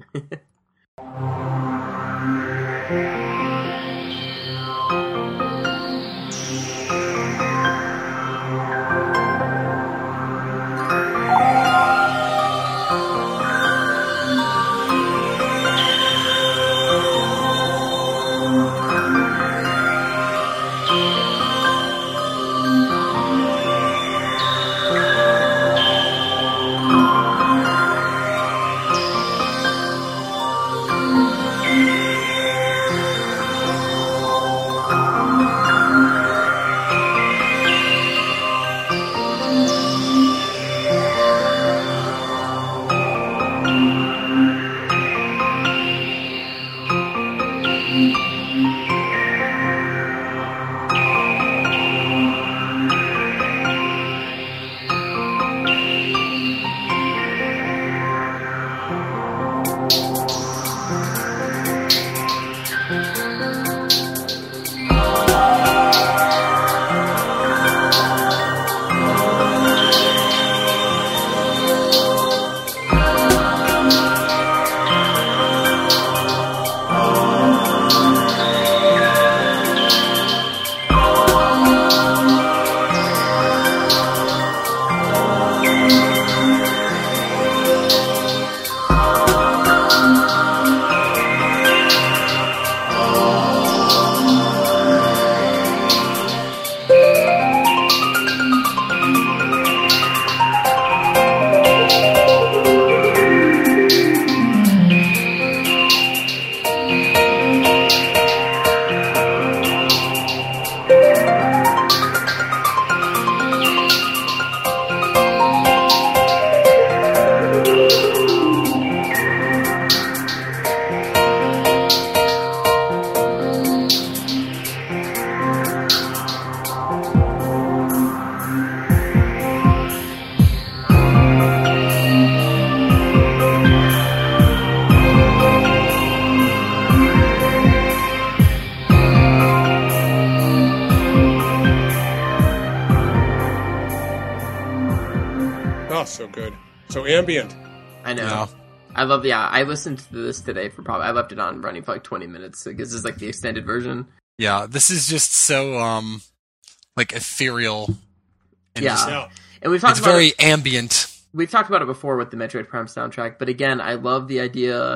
Oh, so good. So ambient. I know. Yeah. I love. Yeah, I listened to this today for probably. I left it on running for like twenty minutes because this is like the extended version. Yeah, this is just so, um, like, ethereal. And Yeah. just- Yeah. And we've talked it's about very it, ambient. we've talked about it before with the Metroid Prime soundtrack, but again, I love the idea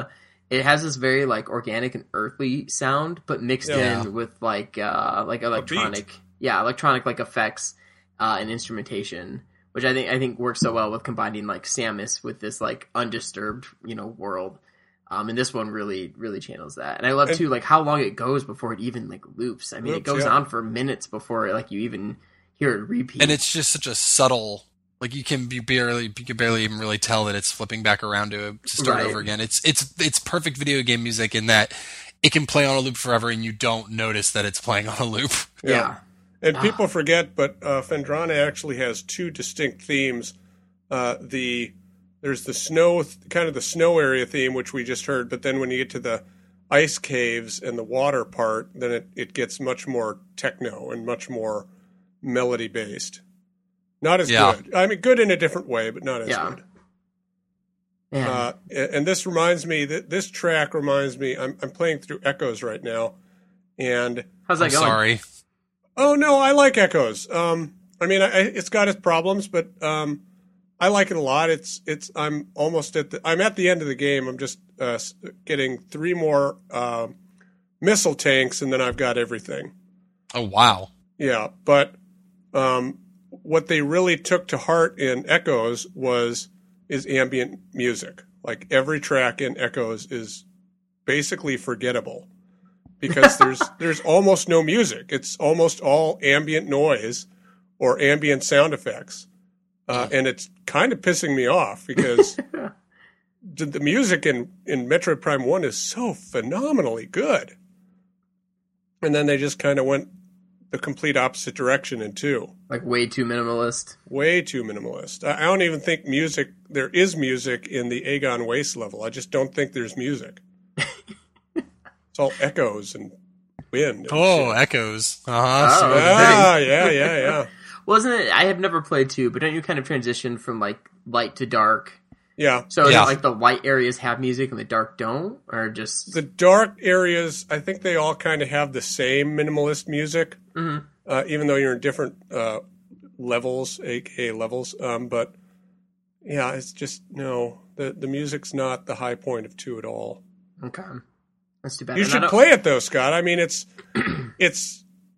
it has this very like organic and earthly sound, but mixed Yeah. in with like uh, like electronic, yeah, electronic like effects uh, and instrumentation, which I think I think works so well with combining like Samus with this like undisturbed, you know, world. Um, and this one really really channels that, and I love And- too like how long it goes before it even like loops. I mean, it Loops, goes yeah. on for minutes before like you even hear it repeat. And it's just such a subtle, like you can be barely, you can barely even really tell that it's flipping back around to, to start Right. over again. It's it's it's perfect video game music in that it can play on a loop forever, and you don't notice that it's playing on a loop. yeah. And Ah. people forget, but uh, Phendrana actually has two distinct themes. Uh, the there's the snow, kind of the snow area theme, which we just heard. But then when you get to the ice caves and the water part, then it, it gets much more techno and much more melody based. Not as Yeah. good. I mean, good in a different way, but not as Yeah. good. Man. Uh, and this reminds me that this track reminds me. I'm I'm playing through Echoes right now, and How's that I'm going? sorry. oh no, I like Echoes. Um, I mean, I, I- it's got its problems, but um, I like it a lot. It's it's. I'm almost at the. I'm at the end of the game. I'm just uh, s- getting three more uh, missile tanks, and then I've got everything. Oh wow. Yeah, but um, what they really took to heart in Echoes was is ambient music. Like every track in Echoes is basically forgettable because there's there's almost no music. It's almost all ambient noise or ambient sound effects, uh, and it's kind of pissing me off because the, the music in in Metroid Prime One is so phenomenally good, and then they just kind of went the complete opposite direction in two. Like way too minimalist. Way too minimalist. I I don't even think music, there is music in the Aegon Waste level. I just don't think there's music. It's all echoes and wind. And Oh, shit. echoes. Uh-huh. Oh. Ah, yeah, yeah, yeah. Wasn't it? I have never played two, but don't you kind of transition from like light to dark? Yeah. So is Yeah. it like the light areas have music and the dark don't, or just The dark areas, I think they all kind of have the same minimalist music, Mhm. uh, even though you're in different uh, levels, aka levels. Um, but yeah, it's just, no, the, the music's not the high point of two at all. okay? That's too bad. You And I should don't- play it though, Scott. I mean, it's, it's,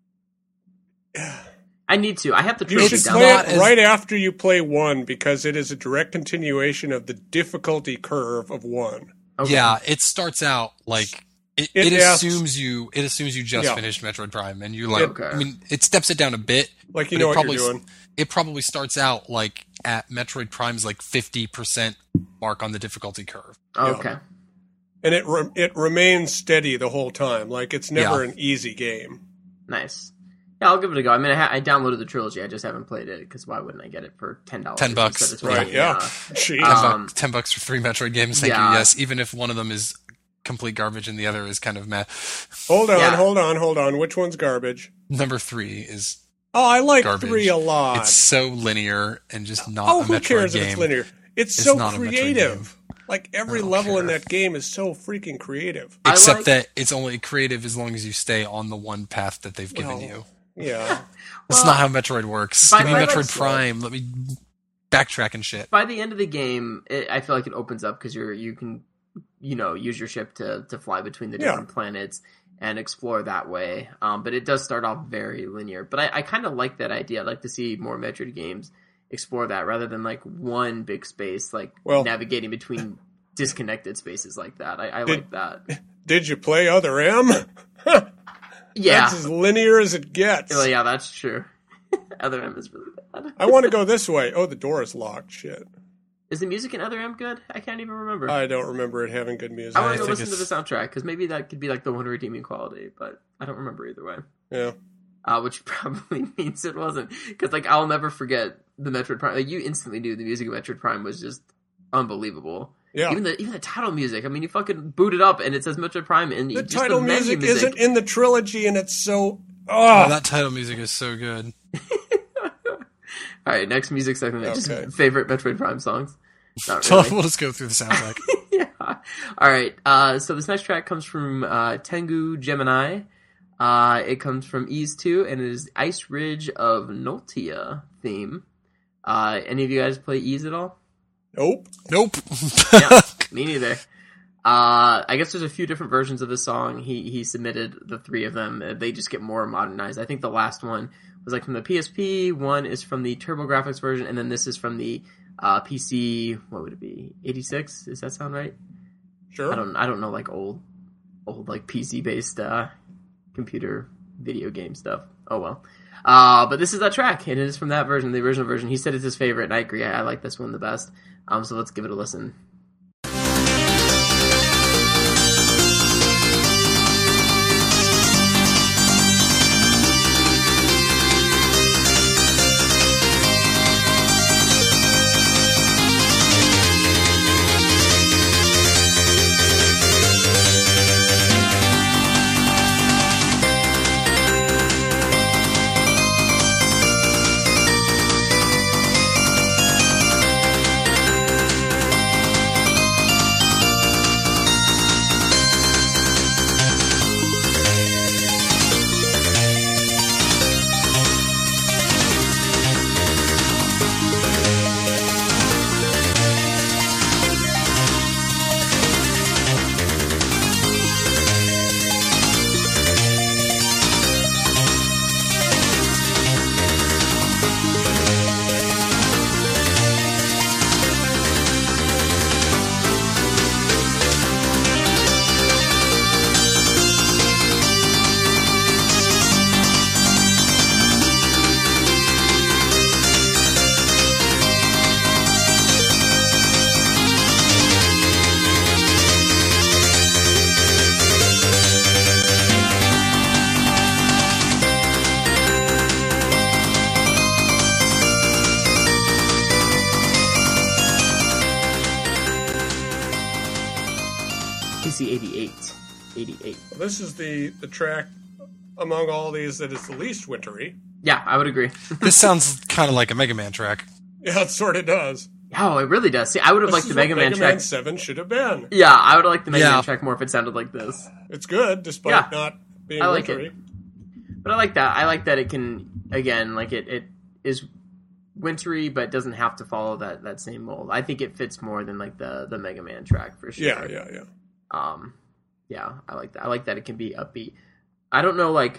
I need to. I have the You trilogy should It's down. play not it as- right after you play one because it is a direct continuation of the difficulty curve of one. Okay. Yeah, it starts out like it, It it, asks- assumes you it assumes you just Yeah. finished Metroid Prime and you like Okay. I mean it steps it down a bit. Like you but know it what probably you're doing. it probably starts out like at Metroid Prime's like fifty percent mark on the difficulty curve. Okay. And it re- it remains steady the whole time. Like it's never Yeah. an easy game. Nice. Yeah, I'll give it a go. I mean, I, ha- I downloaded the trilogy. I just haven't played it because why wouldn't I get it for ten dollars? ten bucks. Right, yeah. Gee. Ten, Um, bucks, ten bucks for three Metroid games, thank yeah. you. Yes, even if one of them is complete garbage and the other is kind of meh. hold on, yeah. hold on, hold on. Which one's garbage? Number three is Oh, I like Garbage. three a lot. it's so linear and just not oh, a who Metroid cares game. if it's linear? It's, It's so not a Metroid creative. Like every I don't level in care. that game is so freaking creative. I Except like- that it's only creative as long as you stay on the one path that they've given Well, you. Yeah. That's Well, not how Metroid works. by- Give me by Metroid that- Prime. Let me backtrack and shit. By the end of the game, it, I feel like it opens up because you're you can, you know, use your ship to to fly between the Yeah. different planets and explore that way. Um, but it does start off very linear. But I, I kind of like that idea. I'd like to see more Metroid games explore that rather than like one big space, like Well- navigating between disconnected spaces like that. I, I Did- like that. Did you play Other M? Yeah. That's as linear as it gets. Well, yeah, that's true. Other M is really bad. I want to go this way. Oh, the door is locked. Shit. Is the music in Other M good? I can't even remember. I don't remember it having good music. I want I to go think listen to the it's- soundtrack because maybe that could be like the one redeeming quality, but I don't remember either way. Yeah. Uh, which probably means it wasn't because like I'll never forget the Metroid Prime. Like you instantly knew the music of Metroid Prime was just unbelievable. Yeah. Even the even the title music. I mean, you fucking boot it up and it says Metroid Prime and The just title the menu music, isn't in the trilogy, and it's so. Oh, Oh, that title music is so good. All right, next music segment. Okay. Just favorite Metroid Prime songs. Not So really. we'll just go through the soundtrack. Yeah. All right. Uh, so this next track comes from uh, Tengu Gemini. Uh, it comes from Ys two, and it is Ice Ridge of Noltea theme. Uh, any of you guys play Ys at all? nope. Nope. Yeah, me neither. Uh, I guess there's a few different versions of the song. He he submitted the three of them. They just get more modernized. I think the last one was like from the P S P. One is from the TurboGrafx version, and then this is from the uh, P C. What would it be? eighty-six? Does that sound right? Sure. I don't. I don't know like old, old like P C based uh, computer video game stuff. Oh well. Uh, but this is that track, and it is from that version, the original version. He said it's his favorite, and I agree. I, I like this one the best. Um, so let's give it a listen. eighty-eight. eighty-eight. Well, this is the, the track among all these that is the least wintry. Yeah, I would agree. This sounds kind of like a Mega Man track. Yeah, it sort of does. Oh, it really does. See, I would have This liked is the Mega what Man Mega track. Man seven should have been. Yeah, I would have liked the Mega Yeah. Man track more if it sounded like this. It's good, despite Yeah. not being I like wintry. it. But I like that. I like that it can, again, like it, it is wintry, but doesn't have to follow that, that same mold. I think it fits more than like the, the Mega Man track for sure. Yeah, yeah, yeah. Um, yeah, I like that. I like that it can be upbeat. I don't know, like,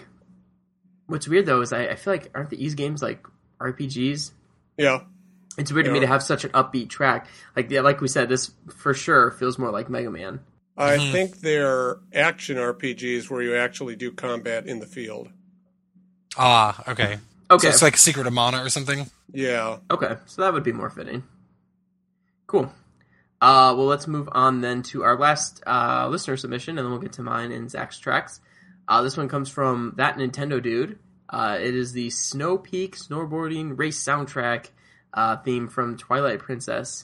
what's weird though is I, I feel like aren't the Ys games like R P Gs? Yeah. It's weird to me Yeah. to have such an upbeat track. Like, yeah, like we said, this for sure feels more like Mega Man. I Mhm. think they're action R P Gs where you actually do combat in the field. Ah, okay. Okay, So it's like Secret of Mana or something? Yeah. okay, so that would be more fitting. Cool. Uh, well, let's move on then to our last uh, listener submission, and then we'll get to mine and Zach's tracks. Uh, this one comes from That Nintendo Dude. Uh, it is the Snow Peak Snowboarding Race soundtrack uh, theme from Twilight Princess.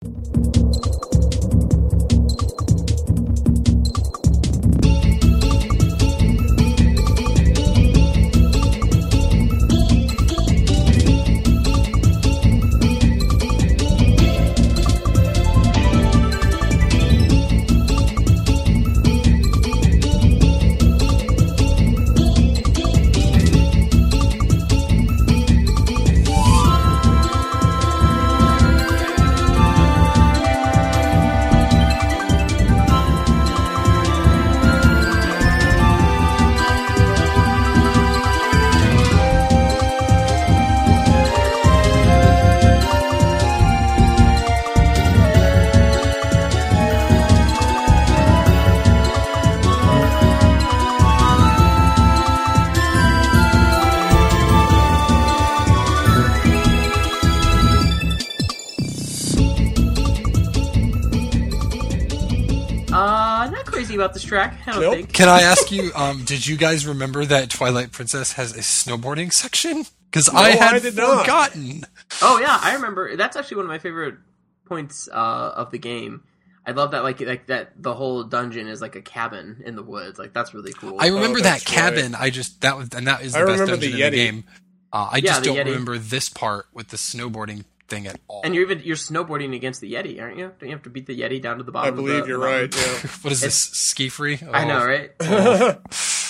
Uh, not crazy about this track, I don't Nope. think. Can I ask you, um, did you guys remember that Twilight Princess has a snowboarding section? Because I No, had I did not. forgotten. Oh yeah, I remember. That's actually one of my favorite points uh, of the game. I love that, like, like that the whole dungeon is like a cabin in the woods. Like that's really cool. I remember Oh, that that's cabin. I just that was and that is the I best remember dungeon the in the Yeti. game. Uh, I Yeah, just the don't Yeti. remember this part with the snowboarding thing at all. and you're even you're snowboarding against the Yeti, aren't you? Don't you have to beat the Yeti down to the I bottom? of believe the, you're the mountain? right, yeah. What is this? Ski free? I know, right?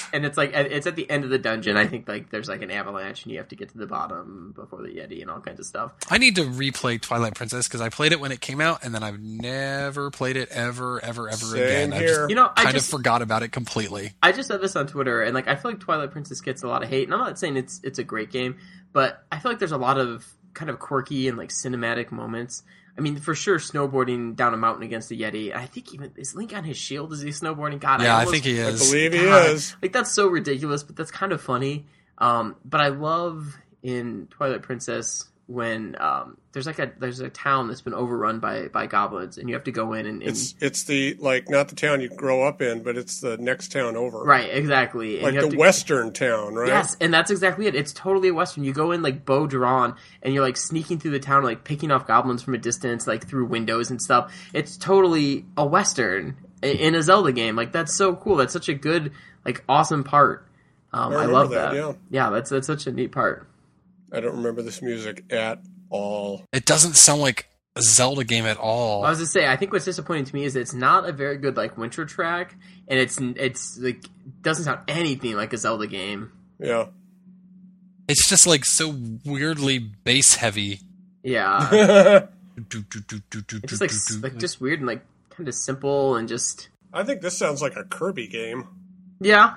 and it's like it's at the end of the dungeon. I think like there's like an avalanche, and you have to get to the bottom before the Yeti and all kinds of stuff. I need to replay Twilight Princess because I played it when it came out, and then I've never played it ever, ever, ever Same again. I here. just You know, I kind just of forgot about it completely. I just said this on Twitter, and like I feel like Twilight Princess gets a lot of hate, and I'm not saying it's it's a great game, but I feel like there's a lot of kind of quirky and like cinematic moments. I mean, for sure, snowboarding down a mountain against a Yeti. I think even is Link on his shield? Is he snowboarding? God, Yeah, I, I almost, think he I is. believe he God, is. Like that's so ridiculous, but that's kind of funny. Um, but I love in Twilight Princess when um, there's like a there's a town that's been overrun by, by goblins, and you have to go in and, and It's it's the like not the town you grow up in, but it's the next town over. right, exactly, and Like you have the to, western town, right? Yes, and that's exactly it. It's totally a western. You go in like bow drawn, and you're like sneaking through the town, like picking off goblins from a distance, like through windows and stuff. It's totally a western i- in a Zelda game. Like that's so cool. That's such a good, like, awesome part. Um, I I, remember love that, that. yeah. yeah, that's that's such a neat part. I don't remember this music at all. It doesn't sound like a Zelda game at all. I was to say, I think what's disappointing to me is it's not a very good like winter track, and it's it's like doesn't sound anything like a Zelda game. Yeah. It's just like so weirdly bass heavy. Yeah, I it's just like s- like just weird and like kind of simple and just. think this sounds like a Kirby game. Yeah.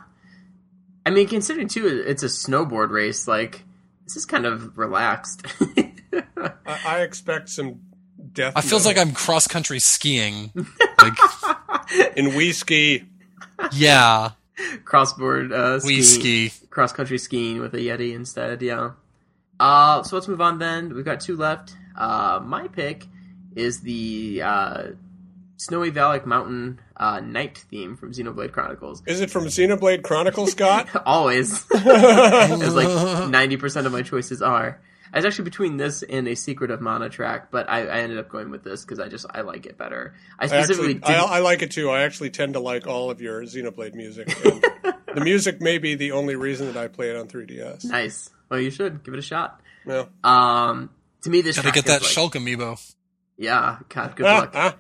I mean, considering, too, it's a snowboard race, like, this is kind of relaxed. I, I expect some death. I feels like metal. I'm cross country skiing. Like, in Wii Ski. yeah, Crossboard uh, we skiing, ski. cross-country skiing with a Yeti instead, yeah. Uh, so let's move on then. We've got two left. Uh, my pick is the uh, Snowy Valak Mountain uh, night theme from Xenoblade Chronicles. Is it from Xenoblade Chronicles, Scott? Always. As like ninety percent of my choices are. I was actually between this and a Secret of Mana track, but I, I ended up going with this because I just I like it better. I I specifically actually, I, didn't- I like it too. I actually tend to like all of your Xenoblade music. And the music may be the only reason that I play it on three D S. Nice. Well, you should give it a shot. Yeah. Um, to me, this Gotta track get that is like, Shulk amiibo. Yeah, God, good Ah, luck. ah.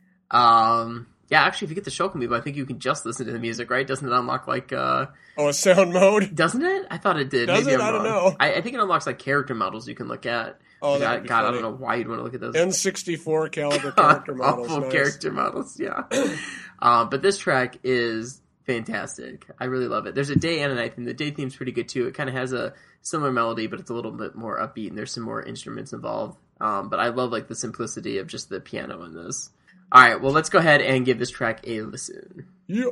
Um, yeah, actually, if you get the Shulk Amiibo, I think you can just listen to the music, right? Doesn't it unlock like? uh Oh, a sound mode? Doesn't it? I thought it did. Does Maybe it? I'm I don't wrong. know. I, I think it unlocks like character models you can look at. Oh, God, that'd be God I funny. don't know why you'd want to look at those. N sixty-four caliber character models. Awful Nice. character models, yeah. uh, but this track is fantastic. I really love it. There's a day and a night theme. The day theme's pretty good too. It kind of has a similar melody, but it's a little bit more upbeat, and there's some more instruments involved. Um, but I love like the simplicity of just the piano in this. All right, well, let's go ahead and give this track a listen. Yeah.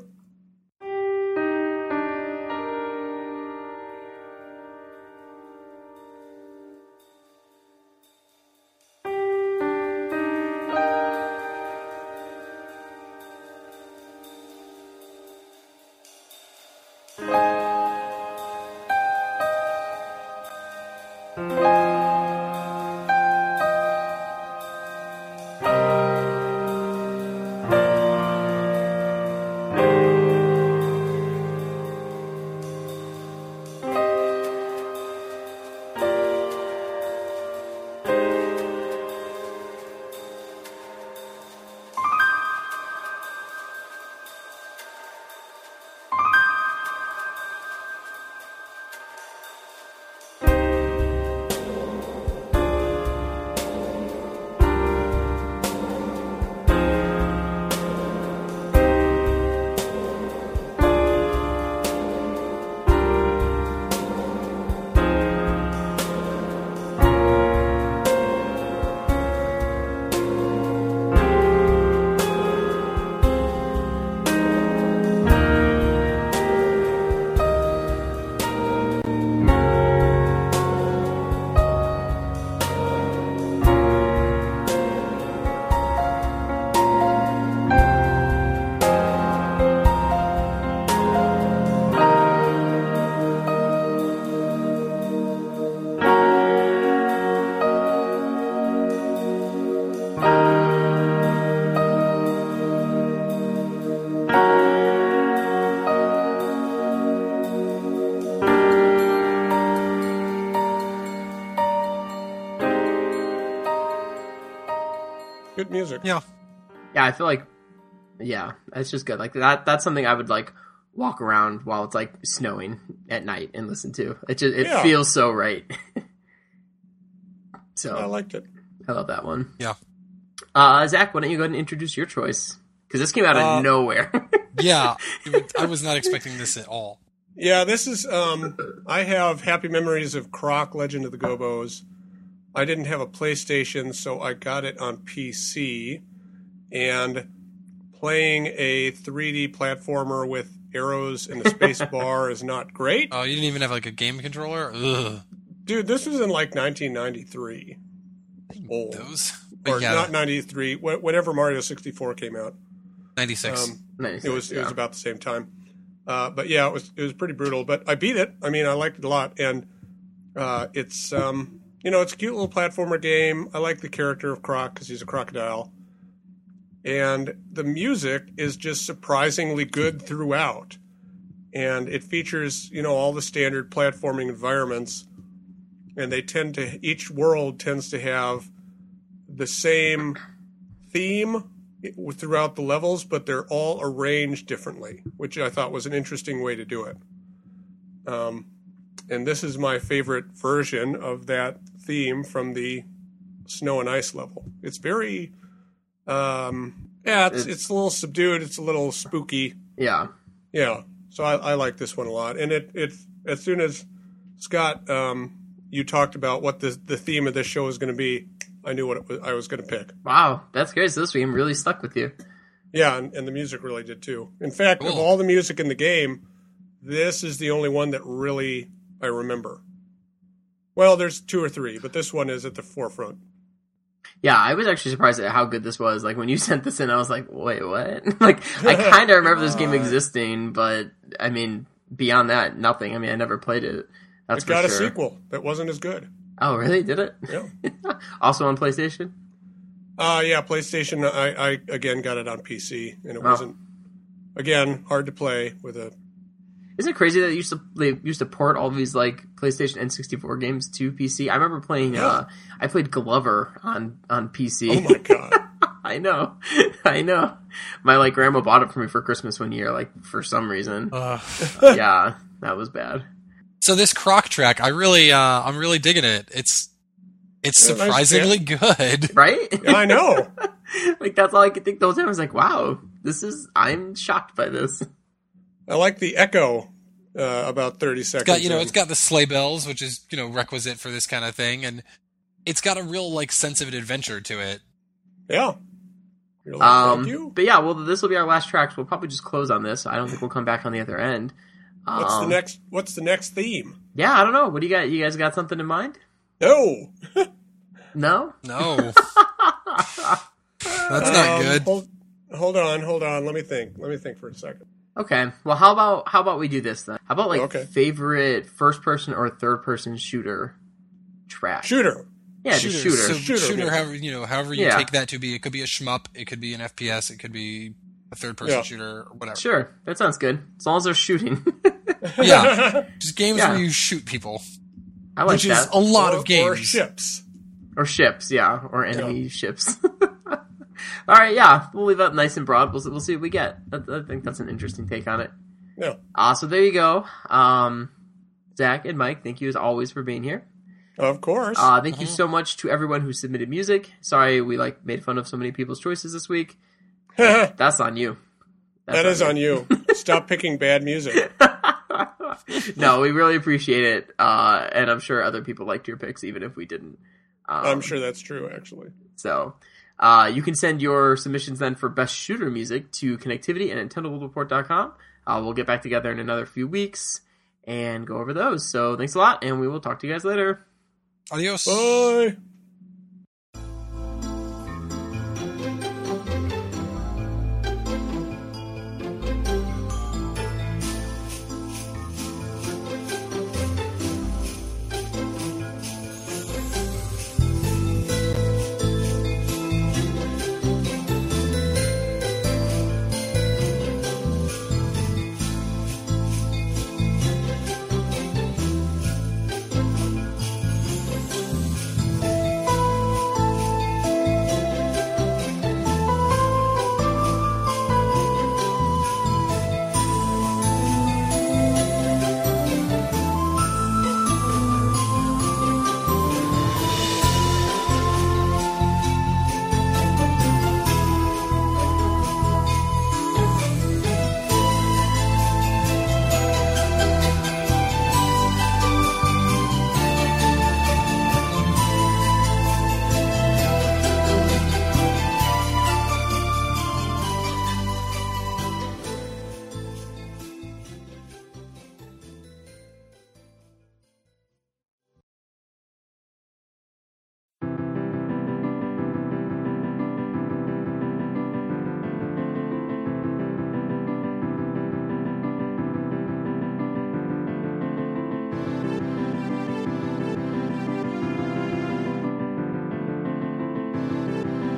Good music. Yeah. Yeah, I feel like, yeah, it's just good. Like that. That's something I would like walk around while it's like snowing at night and listen to. It just it Yeah. feels so right. So I liked it. I love that one. Yeah. Uh, Zach, why don't you go ahead and introduce your choice? Because this came out of Uh, nowhere. Yeah, it was- I was not expecting this at all. Yeah, this is. Um, I have happy memories of Croc: Legend of the Gobos. I didn't have a PlayStation, so I got it on P C, and playing a three D platformer with arrows and a space bar is not great. Oh, you didn't even have like a game controller? Ugh. Dude, this was in like nineteen ninety-three. Old. Those? Or But yeah, not ninety-three, wh- whenever Mario sixty-four came out. ninety-six. Um, Nice. it was it was Yeah. about the same time. Uh, but yeah, it was it was pretty brutal. But I beat it. I mean, I liked it a lot, and uh, it's um, you know, it's a cute little platformer game. I like the character of Croc because he's a crocodile, and the music is just surprisingly good throughout. And it features, you know, all the standard platforming environments, and they tend to each world tends to have the same theme throughout the levels, but they're all arranged differently, which I thought was an interesting way to do it. Um, and this is my favorite version of that theme from the Snow and Ice level. It's very, um, yeah, it's, It's- it's a little subdued. It's a little spooky. Yeah. Yeah. So I, I like this one a lot. And it, it, as soon as Scott, um, you talked about what the, the theme of this show is going to be, I knew what it was, I was going to pick. Wow, that's great. So this game really stuck with you. Yeah, and, and the music really did too. In fact, of Cool. all the music in the game, this is the only one that really I remember. Well, there's two or three, but this one is at the forefront. Yeah, I was actually surprised at how good this was. Like when you sent this in, I was like, "Wait, what?" Like I kind of remember this game existing, but I mean, beyond that, nothing. I mean, I never played it. That's It got for a sure. sequel that wasn't as good. Oh, really? Did it? Yeah. Also on PlayStation? Uh yeah, PlayStation. I, I again got it on P C, and it Wow. wasn't. Again, hard to play with a. Isn't it crazy that they used to they used to port all these like PlayStation N sixty-four games to P C? I remember playing. Yeah. Uh, I played Glover on on P C. Oh my god! I know, I know. My like grandma bought it for me for Christmas one year, like for some reason. Uh, Yeah, that was bad. so this Croc track, I really, uh, I'm really digging it. It's, it's Yeah, nice surprisingly good. Right? Yeah, I know. Like that's all I could think the whole time. I was like, wow, this is. I'm shocked by this. I like the echo. Uh, about thirty seconds. It's got, you know, in. it's got the sleigh bells, which is, you know, requisite for this kind of thing, and it's got a real like sense of an adventure to it. Yeah. You're like, thank Um, you. but yeah, well, this will be our last track. So we'll probably just close on this. I don't think we'll come back on the other end. Um, What's the next? What's the next theme? Yeah, I don't know. What do you got? You guys got something in mind? No. No. No, that's not Um, good. Hold, hold on, hold on. Let me think. Let me think for a second. Okay. Well, how about how about we do this then? How about like Okay. favorite first person or third person shooter track? Shooter. Yeah, just shooter. So Shooter, shooter, yeah. however you know, however you Yeah. take that to be. It could be a shmup. It could be an F P S. It could be a third-person Yeah. shooter, or whatever. Sure, that sounds good. As long as they're shooting. Yeah, just games Yeah. where you shoot people, I like which is that. a lot or, of games. Or ships. Or ships, yeah, or enemy ships. All right, yeah, we'll leave that nice and broad. We'll we'll see what we get. That, I think that's an interesting take on it. No. Uh, so there you go. Um, Zach and Mike, thank you as always for being here. Of course. Uh, thank you so much to everyone who submitted music. Sorry we like made fun of so many people's choices this week. that That's on you. That's is on you. Stop picking bad music. No, we really appreciate it, uh, and I'm sure other people liked your picks, even if we didn't. Um, I'm sure that's true, actually. So, uh, you can send your submissions then for best shooter music to connectivity at nintendo world report dot com. Uh, we'll get back together in another few weeks and go over those. So, thanks a lot, and we will talk to you guys later. Adios. Bye.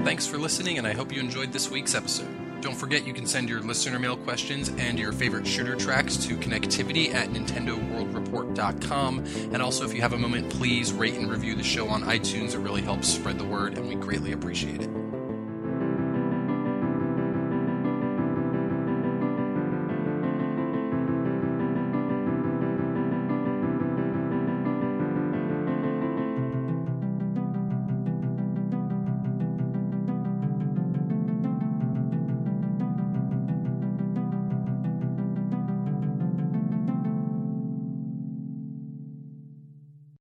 Thanks for listening, and I hope you enjoyed this week's episode. Don't forget you can send your listener mail questions and your favorite shooter tracks to connectivity at nintendo world report dot com. And also, if you have a moment, please rate and review the show on iTunes. It really helps spread the word, and we greatly appreciate it.